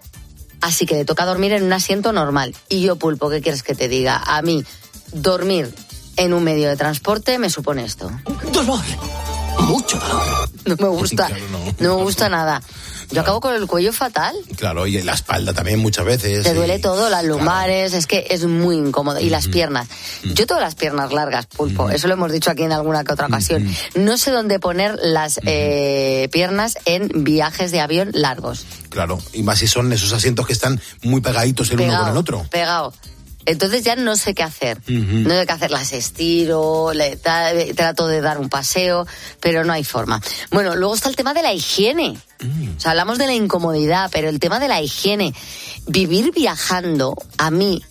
Así que le toca dormir en un asiento normal. Y yo, Pulpo, ¿qué quieres que te diga? A mí, dormir en un medio de transporte me supone esto. ¡Dolor! Mucho dolor. No me gusta, claro, no me gusta nada. Yo acabo con el cuello fatal. Claro, y la espalda también muchas veces. Te duele todo, las lumbares, es que es muy incómodo. Y las piernas. Yo tengo las piernas largas, Pulpo, eso lo hemos dicho aquí en alguna que otra ocasión. No sé dónde poner las piernas en viajes de avión largos. Claro, y más si son esos asientos que están muy pegaditos uno con el otro. Pegado. Entonces ya no sé qué hacer. No sé qué hacer, las estiro, trato de dar un paseo, pero no hay forma. Bueno, luego está el tema de la higiene. O sea, hablamos de la incomodidad, pero el tema de la higiene. Vivir viajando, a mí,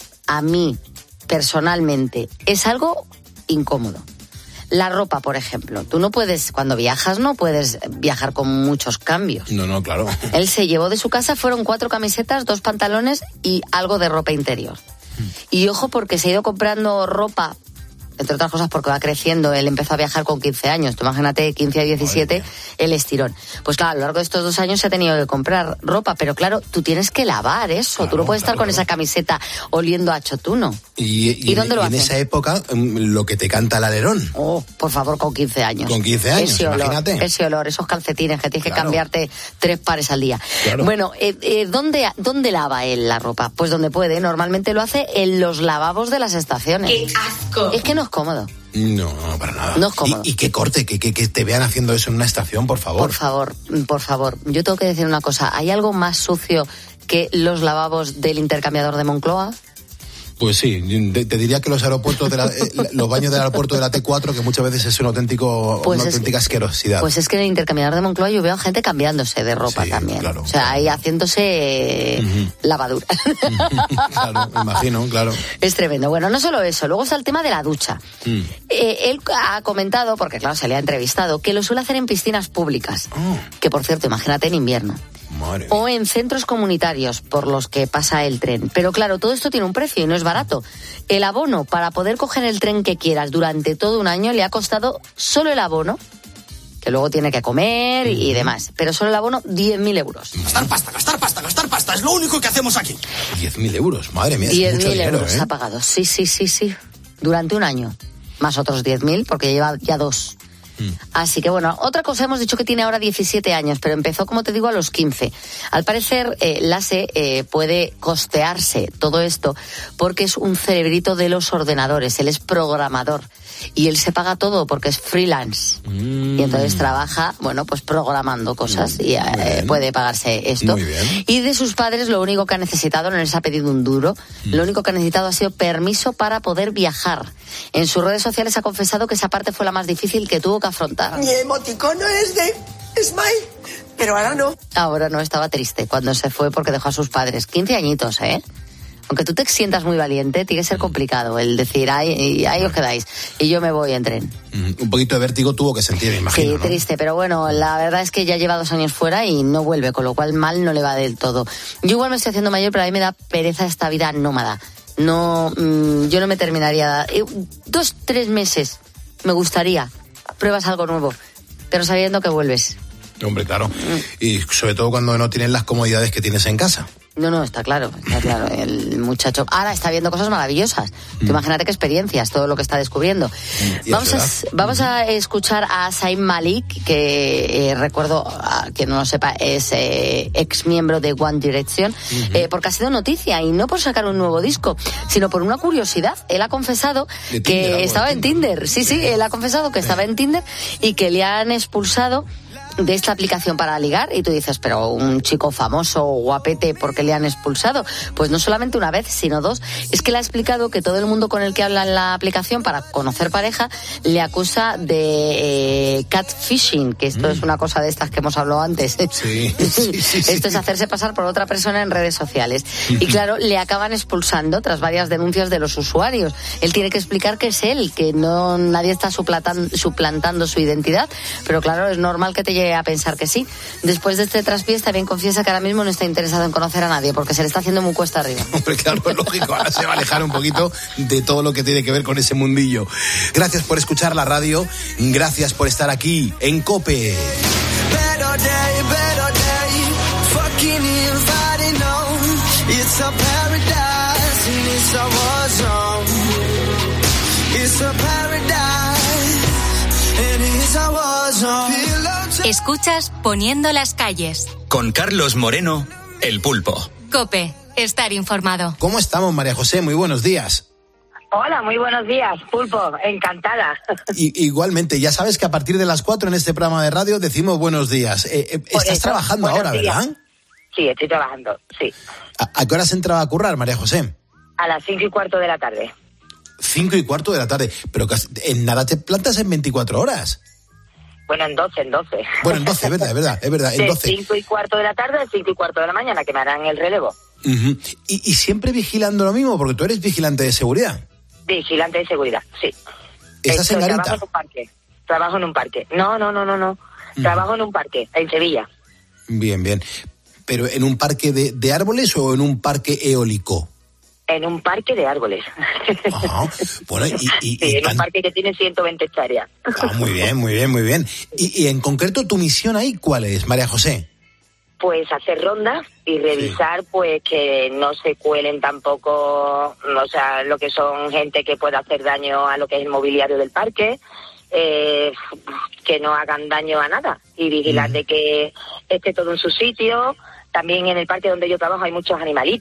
personalmente, es algo incómodo. La ropa, por ejemplo. Tú no puedes, cuando viajas, no puedes viajar con muchos cambios. No, claro. Él se llevó de su casa, fueron 4 camisetas, 2 pantalones y algo de ropa interior. Y ojo, porque se ha ido comprando ropa, entre otras cosas porque va creciendo. Él empezó a viajar con 15 años. Tú imagínate, 15 a 17, el estirón. Pues claro, a lo largo de estos 2 años se ha tenido que comprar ropa, pero claro, tú tienes que lavar eso. Claro, tú no puedes estar con esa camiseta oliendo a chotuno. ¿Y dónde lo haces? En esa época, lo que te canta el alerón. Oh, por favor, con 15 años. Con 15 años, imagínate. Ese olor, esos calcetines que tienes que cambiarte 3 pares al día. Claro. Bueno, ¿dónde lava él la ropa? Pues donde puede. Normalmente lo hace en los lavabos de las estaciones. ¡Qué asco! Es que no es cómodo. No, para nada. No es cómodo. Y que corte, que te vean haciendo eso en una estación, por favor. Por favor. Yo tengo que decir una cosa. ¿Hay algo más sucio que los lavabos del intercambiador de Moncloa? Pues sí, te diría que los aeropuertos los baños del aeropuerto de la T4, que muchas veces es una auténtica asquerosidad. Pues es que en el intercambiador de Moncloa yo veo a gente cambiándose de ropa también. Claro, o sea, ahí haciéndose lavadura. Claro, me imagino, claro. Es tremendo. Bueno, no solo eso, luego está el tema de la ducha. Él ha comentado, porque claro, se le ha entrevistado, que lo suele hacer en piscinas públicas. Que por cierto, imagínate en invierno. O en centros comunitarios por los que pasa el tren. Pero claro, todo esto tiene un precio y no es barato. El abono para poder coger el tren que quieras durante todo un año le ha costado solo el abono, que luego tiene que comer y demás, pero solo el abono 10.000 euros. Gastar pasta, es lo único que hacemos aquí. 10.000 euros, madre mía, 10.000 euros ha pagado, sí, durante un año, más otros 10.000 porque lleva ya 2. Así que bueno, otra cosa, hemos dicho que tiene ahora 17 años, pero empezó, como te digo, a los 15. Al parecer, Lasse puede costearse todo esto porque es un cerebrito de los ordenadores, él es programador y él se paga todo porque es freelance. Y entonces trabaja, bueno, pues programando cosas y puede pagarse esto. Y de sus padres lo único que ha necesitado, no les ha pedido un duro, lo único que ha necesitado ha sido permiso para poder viajar. En sus redes sociales ha confesado que esa parte fue la más difícil que tuvo que afrontar. Mi emoticono es de Smile, pero ahora no. Ahora no, estaba triste cuando se fue porque dejó a sus padres. 15 añitos, ¿eh? Aunque tú te sientas muy valiente, tiene que ser complicado el decir, ahí os quedáis, y yo me voy en tren. Un poquito de vértigo tuvo que sentir, imagino. Sí, ¿no? Triste, pero bueno, la verdad es que ya lleva 2 años fuera y no vuelve, con lo cual mal no le va del todo. Yo igual me estoy haciendo mayor, pero a mí me da pereza esta vida nómada. No, yo no me terminaría. 2-3 meses me gustaría. Pruebas algo nuevo, pero sabiendo que vuelves. Hombre, claro. Y sobre todo cuando no tienes las comodidades que tienes en casa. No, está claro. El muchacho ahora está viendo cosas maravillosas. Tú imagínate qué experiencias, todo lo que está descubriendo. Vamos a escuchar a Zayn Malik, que recuerdo, a quien no lo sepa, es ex miembro de One Direction, porque ha sido noticia, y no por sacar un nuevo disco, sino por una curiosidad. Él ha confesado que estaba en Tinder. Sí, él ha confesado que estaba en Tinder y que le han expulsado de esta aplicación para ligar, y tú dices, pero un chico famoso, guapete, ¿por qué le han expulsado? Pues no solamente una vez, sino 2. Es que le ha explicado que todo el mundo con el que habla en la aplicación para conocer pareja le acusa de catfishing, que esto es una cosa de estas que hemos hablado antes. Sí. Esto es hacerse pasar por otra persona en redes sociales. Y claro, le acaban expulsando tras varias denuncias de los usuarios. Él tiene que explicar que es él, que no nadie está suplantando su identidad, pero claro, es normal que te llegue a pensar que sí. Después de este traspiés también confiesa que ahora mismo no está interesado en conocer a nadie porque se le está haciendo muy cuesta arriba. Hombre, claro, es lógico, ahora se va a alejar un poquito de todo lo que tiene que ver con ese mundillo. Gracias por escuchar la radio, gracias por estar aquí en COPE. Escuchas Poniendo las calles. Con Carlos Moreno, El Pulpo. COPE, estar informado. ¿Cómo estamos, María José? Muy buenos días. Hola, muy buenos días, Pulpo, encantada. Igualmente, ya sabes que a partir de las 4 en este programa de radio decimos buenos días. Estás trabajando ahora, ¿verdad? Sí, estoy trabajando, sí. ¿A qué hora has entrado a currar, María José? A las 5:15 de la tarde. 5:15 de la tarde, pero en nada te plantas en 24 horas. Bueno, en 12. Bueno, en 12, es verdad, en 12. 5:15 de la tarde a 5:15 de la mañana, que me harán el relevo. ¿Y siempre vigilando lo mismo? Porque tú eres vigilante de seguridad. Vigilante de seguridad, sí. ¿Estás en Garita? Trabajo en un parque. No. Trabajo en un parque, en Sevilla. Bien. ¿Pero en un parque de árboles o en un parque eólico? En un parque de árboles. Bueno, en un parque que tiene 120 hectáreas. Muy bien. Y en concreto, ¿tu misión ahí cuál es, María José? Pues hacer rondas y revisar, pues que no se cuelen tampoco, o sea, lo que son gente que pueda hacer daño a lo que es el mobiliario del parque, que no hagan daño a nada, y vigilar de que esté todo en su sitio. También en el parque donde yo trabajo hay muchos animalitos,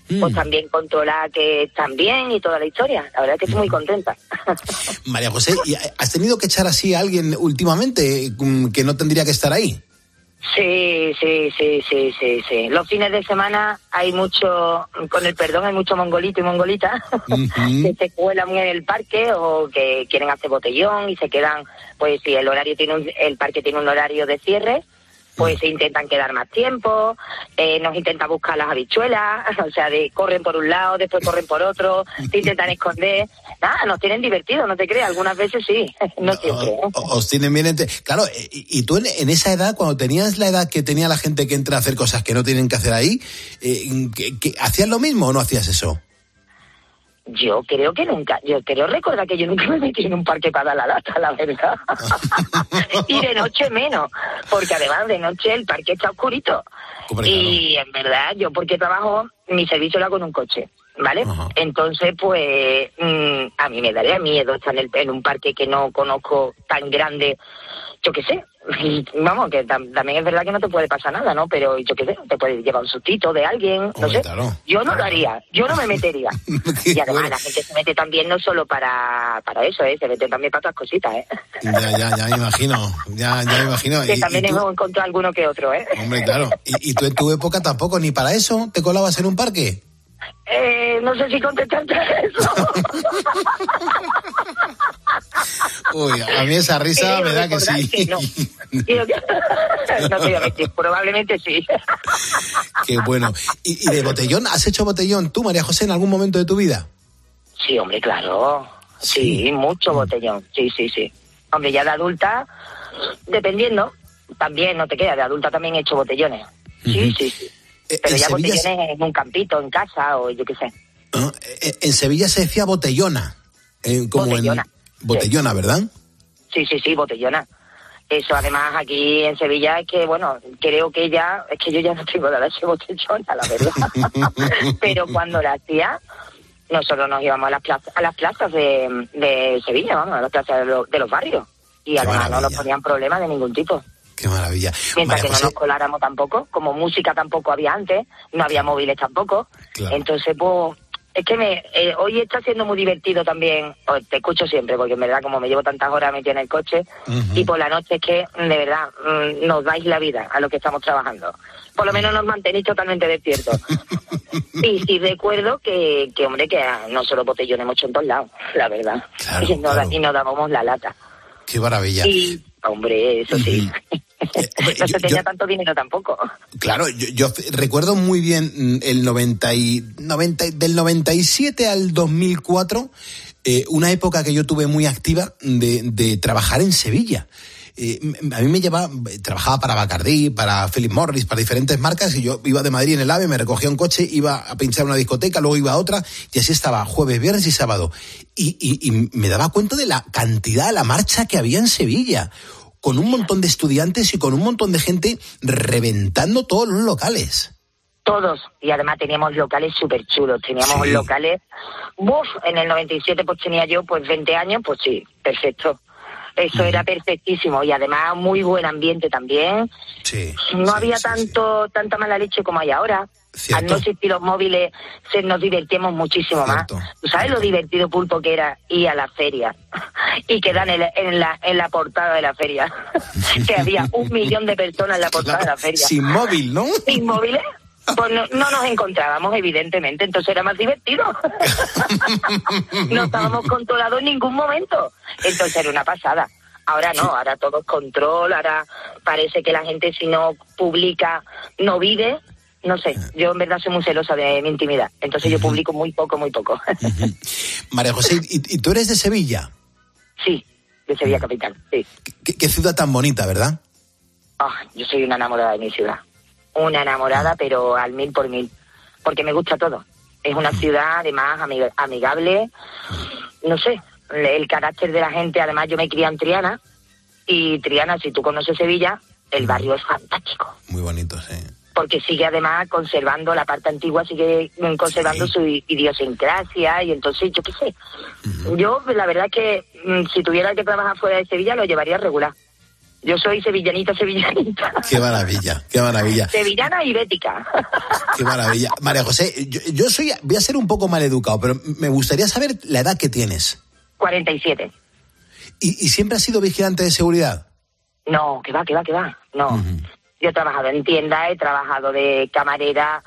pues también controla que están bien y toda la historia. La verdad es que estoy muy contenta. María José, ¿y has tenido que echar así a alguien últimamente que no tendría que estar ahí? Sí. Los fines de semana hay mucho, con el perdón, hay mucho mongolito y mongolita que se cuelan en el parque o que quieren hacer botellón y se quedan, pues si el parque tiene un horario de cierre, pues se intentan quedar más tiempo, nos intentan buscar las habichuelas, o sea, corren por un lado, después corren por otro, se intentan esconder. Nada, nos tienen divertidos, no te creas, algunas veces sí, no siempre. Os tienen bien... Claro, y tú en esa edad, cuando tenías la edad que tenía la gente que entra a hacer cosas que no tienen que hacer ahí, ¿hacías lo mismo o no hacías eso? Yo creo recordar que yo nunca me metí en un parque para dar la lata, la verdad. Y de noche menos, porque además de noche el parque está oscurito. Y en verdad, yo porque trabajo, mi servicio lo hago en un coche, ¿vale? Ajá. Entonces, pues, a mí me daría miedo estar en un parque que no conozco tan grande, yo qué sé. Vamos, que también es verdad que no te puede pasar nada, ¿no? Pero yo qué sé, te puede llevar un sustito de alguien, no sé. Claro, yo no lo haría, yo no me metería. Y además la gente se mete también no solo para eso, se mete también para otras cositas, Ya me imagino, ya me imagino. Que también hemos encontrado alguno que otro, Hombre, claro. ¿Y tú en tu época tampoco, ni para eso, te colabas en un parque? No sé si contestarte a eso. Uy, a mí esa risa me da que sí. Que no. No te voy a mentir, probablemente sí. Qué bueno. ¿Y de botellón? ¿Has hecho botellón tú, María José, en algún momento de tu vida? Sí, hombre, claro. Sí, mucho botellón. Sí. Hombre, ya de adulta, dependiendo, también no te queda. De adulta también he hecho botellones. Sí. Pero ya Sevilla botellones en un campito, en casa o yo qué sé. En Sevilla se decía botellona. Botellona, ¿verdad? Sí, botellona. Eso además aquí en Sevilla es que, bueno, creo que es que yo ya no tengo nada de botellona, la verdad. Pero cuando la hacía, nosotros nos íbamos a las plazas de Sevilla, vamos, a las plazas de los barrios. Y además no nos ponían problemas de ningún tipo. Qué maravilla. Mientras que no nos coláramos tampoco, como música tampoco había antes, no había móviles tampoco. Claro. Entonces, pues, es que hoy está siendo muy divertido también, te escucho siempre, porque en verdad como me llevo tantas horas metida en el coche, y por la noche es que, de verdad, nos dais la vida a lo que estamos trabajando. Por lo menos nos mantenéis totalmente despiertos. Y sí recuerdo que hombre, que nosotros botellones hemos hecho en todos lados, la verdad. Claro, y nos dábamos la lata. Qué maravilla. Y, hombre, eso sí. No se tenía tanto dinero tampoco. Claro, yo recuerdo muy bien del 97 al 2004, una época que yo tuve muy activa de trabajar en Sevilla. A mí trabajaba para Bacardí, para Philip Morris, para diferentes marcas, y yo iba de Madrid en el AVE, me recogía un coche, iba a pinchar una discoteca, luego iba a otra, y así estaba jueves, viernes y sábado. Y me daba cuenta de la cantidad, la marcha que había en Sevilla, con un montón de estudiantes y con un montón de gente reventando todos los locales. Todos, y además teníamos locales súper chulos, teníamos locales, en el 97 pues tenía yo 20 años, pues sí, perfecto. Eso era perfectísimo y además muy buen ambiente también. No había tanta mala leche como hay ahora. ¿Cierto? Al no existir los móviles nos divertíamos muchísimo más. ¿Tú sabes lo divertido, Pulpo, que era ir a la feria y quedar en la portada de la feria? Que había 1 millón de personas en la portada de la feria. Sin móvil, ¿no? Sin móviles. Pues no nos encontrábamos, evidentemente, entonces era más divertido. No estábamos controlados en ningún momento. Entonces era una pasada. Ahora no, ahora todo es control, ahora parece que la gente si no publica no vive. No sé, yo en verdad soy muy celosa de mi intimidad, entonces yo publico muy poco. María José, ¿y tú eres de Sevilla? Sí, de Sevilla capital, sí. ¿Qué ciudad tan bonita, verdad? Yo soy una enamorada de mi ciudad. Una enamorada, pero al 1000%, porque me gusta todo. Es una ciudad, además, amigable, no sé, el carácter de la gente. Además, yo me crié en Triana, y Triana, si tú conoces Sevilla, el barrio es fantástico. Muy bonito, sí. Porque sigue además conservando la parte antigua, sigue conservando su idiosincrasia, y entonces, yo qué sé. Yo, la verdad que si tuviera que trabajar fuera de Sevilla, lo llevaría regular. Yo soy sevillanita. Qué maravilla, qué maravilla. Sevillana y bética. Qué maravilla. María José, yo voy a ser un poco maleducado, pero me gustaría saber la edad que tienes. 47. ¿Y siempre has sido vigilante de seguridad? No, que va. No. Uh-huh. Yo he trabajado en tiendas, he trabajado de camarera,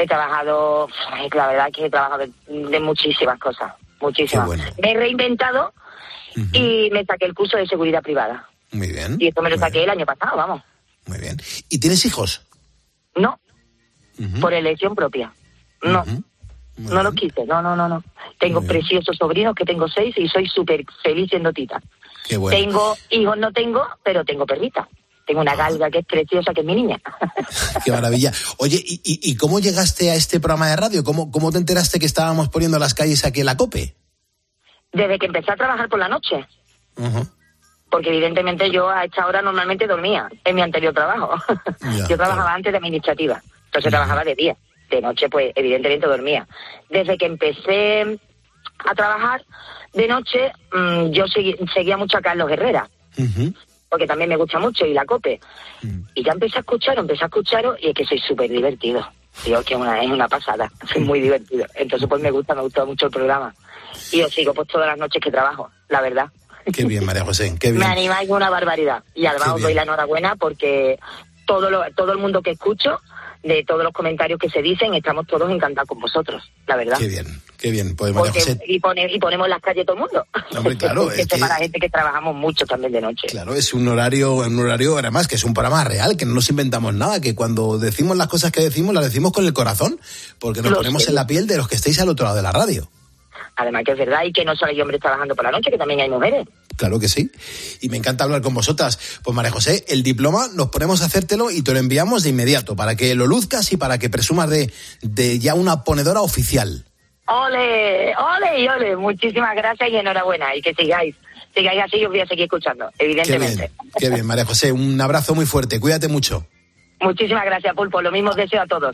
la verdad es que he trabajado de muchísimas cosas, muchísimas. Bueno. Me he reinventado y me saqué el curso de seguridad privada. Muy bien. Y esto me lo saqué el año pasado, vamos. Muy bien. ¿Y tienes hijos? No, por elección propia. No, no los quise, no. Tengo preciosos sobrinos, que tengo 6 y soy súper feliz siendo tita. Qué bueno. Tengo hijos, no tengo, pero tengo perrita. Tengo una galga que es preciosa, que es mi niña. Qué maravilla. Oye, ¿y cómo llegaste a este programa de radio? ¿Cómo te enteraste que estábamos poniendo las calles aquí en la COPE? Desde que empecé a trabajar por la noche. Porque evidentemente yo a esta hora normalmente dormía en mi anterior trabajo. Yo trabajaba antes de administrativa, entonces trabajaba de día. De noche, pues, evidentemente dormía. Desde que empecé a trabajar de noche, yo seguía mucho a Carlos Herrera. Porque también me gusta mucho, y la COPE. Y ya empecé a escucharos, y es que soy súper divertido. Digo que es una pasada, soy muy divertido. Entonces, pues me gustó mucho el programa. Y os sigo pues todas las noches que trabajo, la verdad. Qué bien, María José, qué bien. Me animáis una barbaridad. Y además os doy la enhorabuena porque todo el mundo que escucho, de todos los comentarios que se dicen, estamos todos encantados con vosotros, la verdad. Qué bien. Pues María José... y ponemos las calles todo el mundo. Hombre, claro. Es que para gente que trabajamos mucho también de noche. Claro, es un horario además que es un programa real, que no nos inventamos nada, que cuando decimos las cosas que decimos, las decimos con el corazón, porque nos ponemos en la piel de los que estáis al otro lado de la radio. Además que es verdad, y que no solo hay hombres trabajando por la noche, que también hay mujeres. Claro que sí, y me encanta hablar con vosotras. Pues María José, el diploma nos ponemos a hacértelo y te lo enviamos de inmediato, para que lo luzcas y para que presumas de ya una ponedora oficial. ¡Ole! Muchísimas gracias y enhorabuena, y que sigáis así y os voy a seguir escuchando, evidentemente. Qué bien, María José, un abrazo muy fuerte, cuídate mucho. Muchísimas gracias, Pulpo, lo mismo os deseo a todos.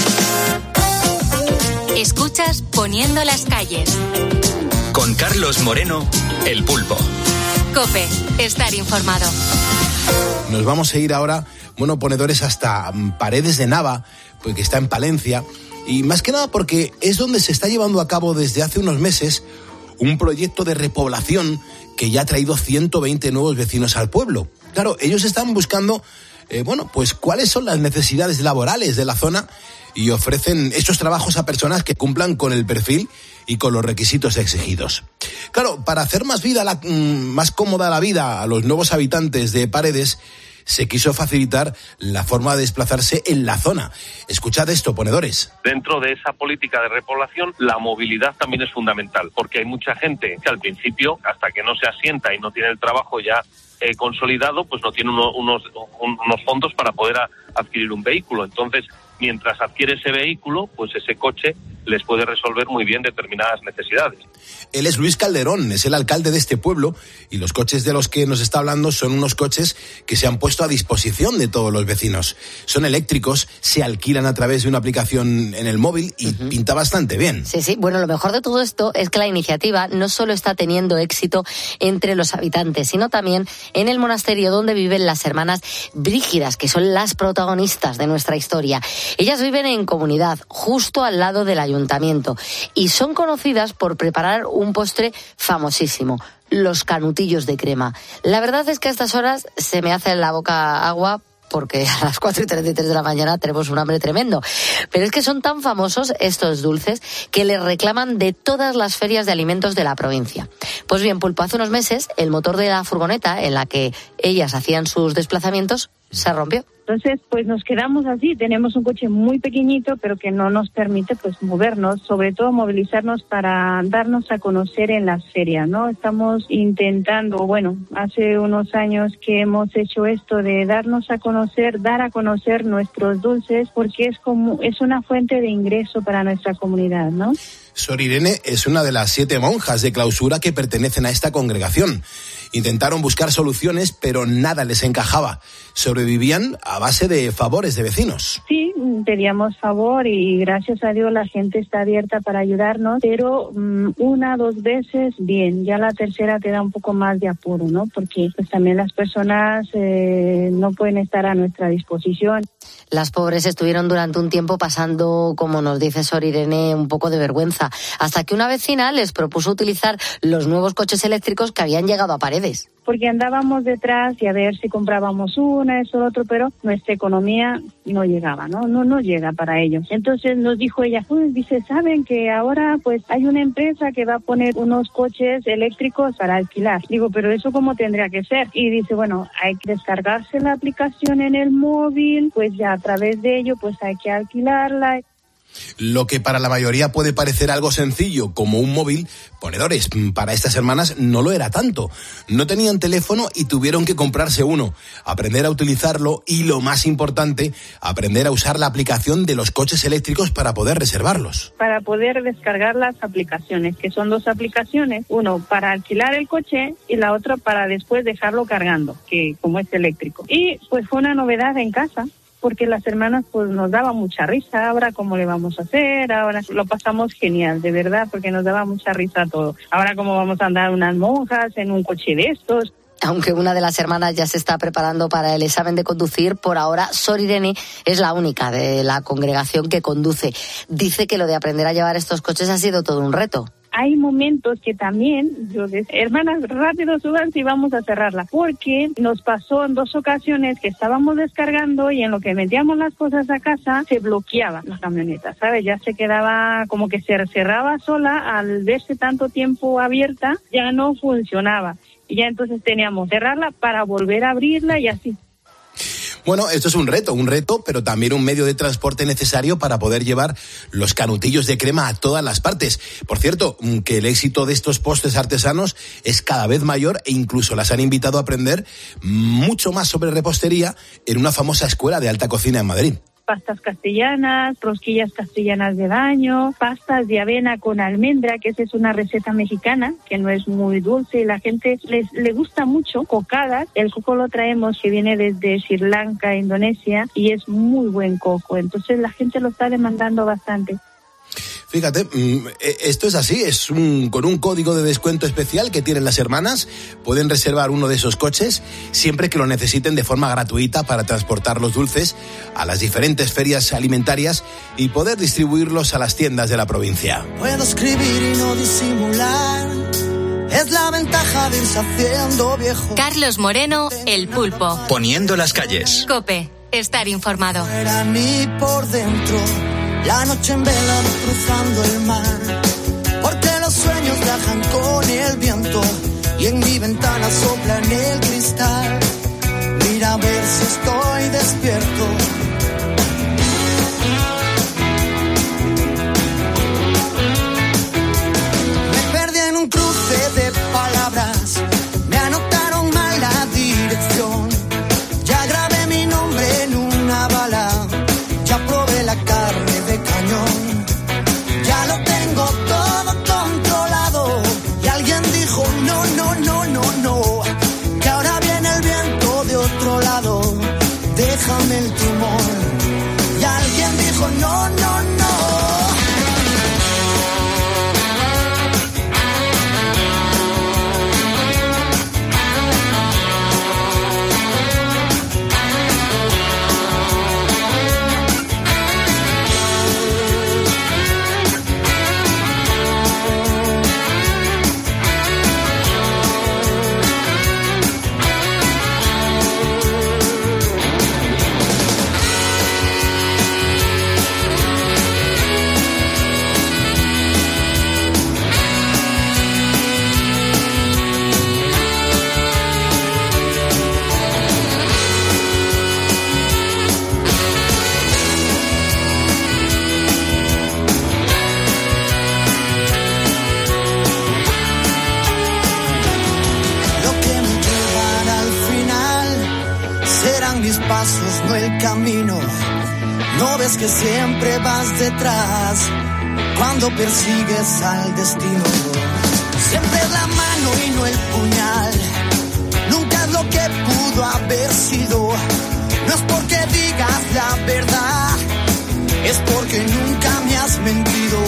Escuchas Poniendo las calles. Con Carlos Moreno, El Pulpo. COPE, estar informado. Nos vamos a ir ahora, ponedores hasta Paredes de Nava, porque está en Palencia, y más que nada porque es donde se está llevando a cabo desde hace unos meses un proyecto de repoblación que ya ha traído 120 nuevos vecinos al pueblo. Claro, ellos están buscando, pues cuáles son las necesidades laborales de la zona y ofrecen estos trabajos a personas que cumplan con el perfil y con los requisitos exigidos. Claro, para hacer más cómoda la vida a los nuevos habitantes de Paredes, se quiso facilitar la forma de desplazarse en la zona. Escuchad esto, ponedores. Dentro de esa política de repoblación, la movilidad también es fundamental, porque hay mucha gente que al principio, hasta que no se asienta y no tiene el trabajo ya consolidado, pues no tiene unos fondos para poder adquirir un vehículo. Entonces, mientras adquiere ese vehículo, pues ese coche les puede resolver muy bien determinadas necesidades. Él es Luis Calderón, es el alcalde de este pueblo, y los coches de los que nos está hablando son unos coches que se han puesto a disposición de todos los vecinos. Son eléctricos, se alquilan a través de una aplicación en el móvil y pinta bastante bien. Sí, bueno, lo mejor de todo esto es que la iniciativa no solo está teniendo éxito entre los habitantes, sino también en el monasterio donde viven las hermanas Brígidas, que son las protagonistas de nuestra historia. Ellas viven en comunidad, justo al lado del ayuntamiento, y son conocidas por preparar un postre famosísimo, los canutillos de crema. La verdad es que a estas horas se me hace en la boca agua, porque a las 4:33 de la mañana tenemos un hambre tremendo. Pero es que son tan famosos estos dulces que les reclaman de todas las ferias de alimentos de la provincia. Pues bien, Pulpo, hace unos meses el motor de la furgoneta en la que ellas hacían sus desplazamientos se rompió. Entonces, pues nos quedamos así. Tenemos un coche muy pequeñito, pero que no nos permite pues movernos, sobre todo movilizarnos para darnos a conocer en las ferias, ¿no? Estamos intentando, hace unos años que hemos hecho esto de darnos a conocer, dar a conocer nuestros dulces, porque es una fuente de ingreso para nuestra comunidad, ¿no? Sor Irene es una de las 7 monjas de clausura que pertenecen a esta congregación. Intentaron buscar soluciones, pero nada les encajaba. Sobrevivían a base de favores de vecinos. Sí, pedíamos favor y gracias a Dios la gente está abierta para ayudarnos, pero 1, 2 veces, bien, ya la tercera te da un poco más de apuro, ¿no? Porque pues también las personas no pueden estar a nuestra disposición. Las pobres estuvieron durante un tiempo pasando, como nos dice Sor Irene, un poco de vergüenza, hasta que una vecina les propuso utilizar los nuevos coches eléctricos que habían llegado a Paredes. Porque andábamos detrás y a ver si comprábamos una, eso, otro, pero nuestra economía no llegaba, no llega para ello. Entonces nos dijo ella, dice, ¿saben que ahora pues hay una empresa que va a poner unos coches eléctricos para alquilar? Digo, pero ¿eso cómo tendría que ser? Y dice, bueno, hay que descargarse la aplicación en el móvil, pues ya a través de ello pues hay que alquilarla. Lo que para la mayoría puede parecer algo sencillo, como un móvil, ponedores, para estas hermanas no lo era tanto. No tenían teléfono y tuvieron que comprarse uno, aprender a utilizarlo y, lo más importante, aprender a usar la aplicación de los coches eléctricos para poder reservarlos. Para poder descargar las aplicaciones, que son 2 aplicaciones, uno para alquilar el coche y la otra para después dejarlo cargando, que como es eléctrico. Y pues fue una novedad en casa, porque las hermanas pues nos daba mucha risa. Ahora cómo le vamos a hacer, ahora lo pasamos genial, de verdad, porque nos daba mucha risa todo. Ahora cómo vamos a andar unas monjas en un coche de estos. Aunque una de las hermanas ya se está preparando para el examen de conducir, por ahora Sor Irene es la única de la congregación que conduce. Dice que lo de aprender a llevar estos coches ha sido todo un reto. Hay momentos que también yo decía, hermanas, rápido suban si vamos a cerrarla, porque nos pasó en 2 ocasiones que estábamos descargando y en lo que metíamos las cosas a casa se bloqueaba la camioneta, ¿sabes? Ya se quedaba como que se cerraba sola, al verse tanto tiempo abierta ya no funcionaba y ya entonces teníamos que cerrarla para volver a abrirla y así. Bueno, esto es un reto, pero también un medio de transporte necesario para poder llevar los canutillos de crema a todas las partes. Por cierto, que el éxito de estos postres artesanos es cada vez mayor e incluso las han invitado a aprender mucho más sobre repostería en una famosa escuela de alta cocina en Madrid. Pastas castellanas, rosquillas castellanas de baño, pastas de avena con almendra, que esa es una receta mexicana que no es muy dulce y la gente le gusta mucho. Cocadas, el coco lo traemos que viene desde Sri Lanka, Indonesia, y es muy buen coco, entonces la gente lo está demandando bastante. Fíjate, esto es así, con un código de descuento especial que tienen las hermanas. Pueden reservar uno de esos coches siempre que lo necesiten de forma gratuita para transportar los dulces a las diferentes ferias alimentarias y poder distribuirlos a las tiendas de la provincia. Puedo escribir y no disimular, es la ventaja de irse haciendo viejo. Carlos Moreno, El Pulpo. Poniendo las calles. COPE, estar informado. Era ni por dentro. La noche en vela cruzando el mar, porque los sueños viajan con el viento y en mi ventana sopla en el cristal. Mira a ver si estoy despierto. Me perdí en un cruce de palabras, me anotaron mal la dirección. Ya grabé mi nombre en una bala, ya probé la carne de cañón, ya lo tengo todo controlado y alguien dijo no, no, no, no, no, que ahora viene el viento de otro lado, déjame el timón, y alguien dijo no, no, no. Pasos, no el camino. No ves que siempre vas detrás cuando persigues al destino. Siempre es la mano y no el puñal es porque nunca me has mentido.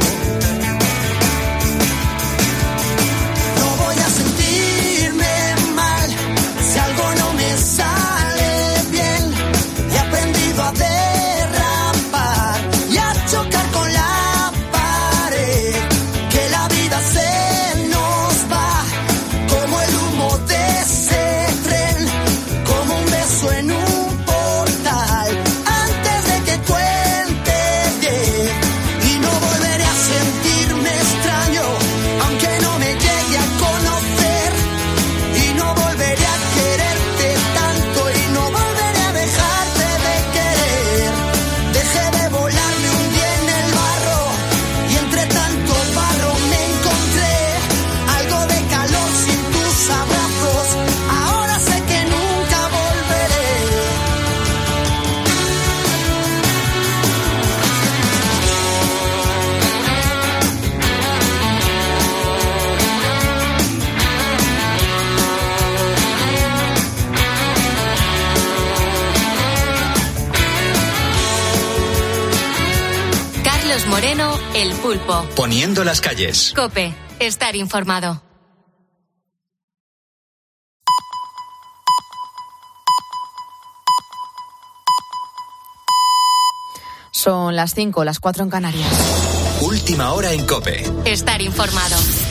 No voy a sentirme mal si algo no me sale bien. He aprendido a derrapar y a chocar con la pared. Que la vida se nos va como el humo de ese tren, como un beso en un portal antes de que cuente 10. Y no volveré a sentirme extraño aunque no me llegue a conocer. Y no volveré a quererte tanto y no volveré a dejarte de querer. Dejé de volar, me hundí en el barro y entre tanto barro me encontré algo de calor sin tus abrazos. Ahora sé que nunca volveré. Carlos Moreno, El Pulpo. Poniendo las calles. COPE. Estar informado. Son las 5, las 4 en Canarias. Última hora en COPE. Estar informado.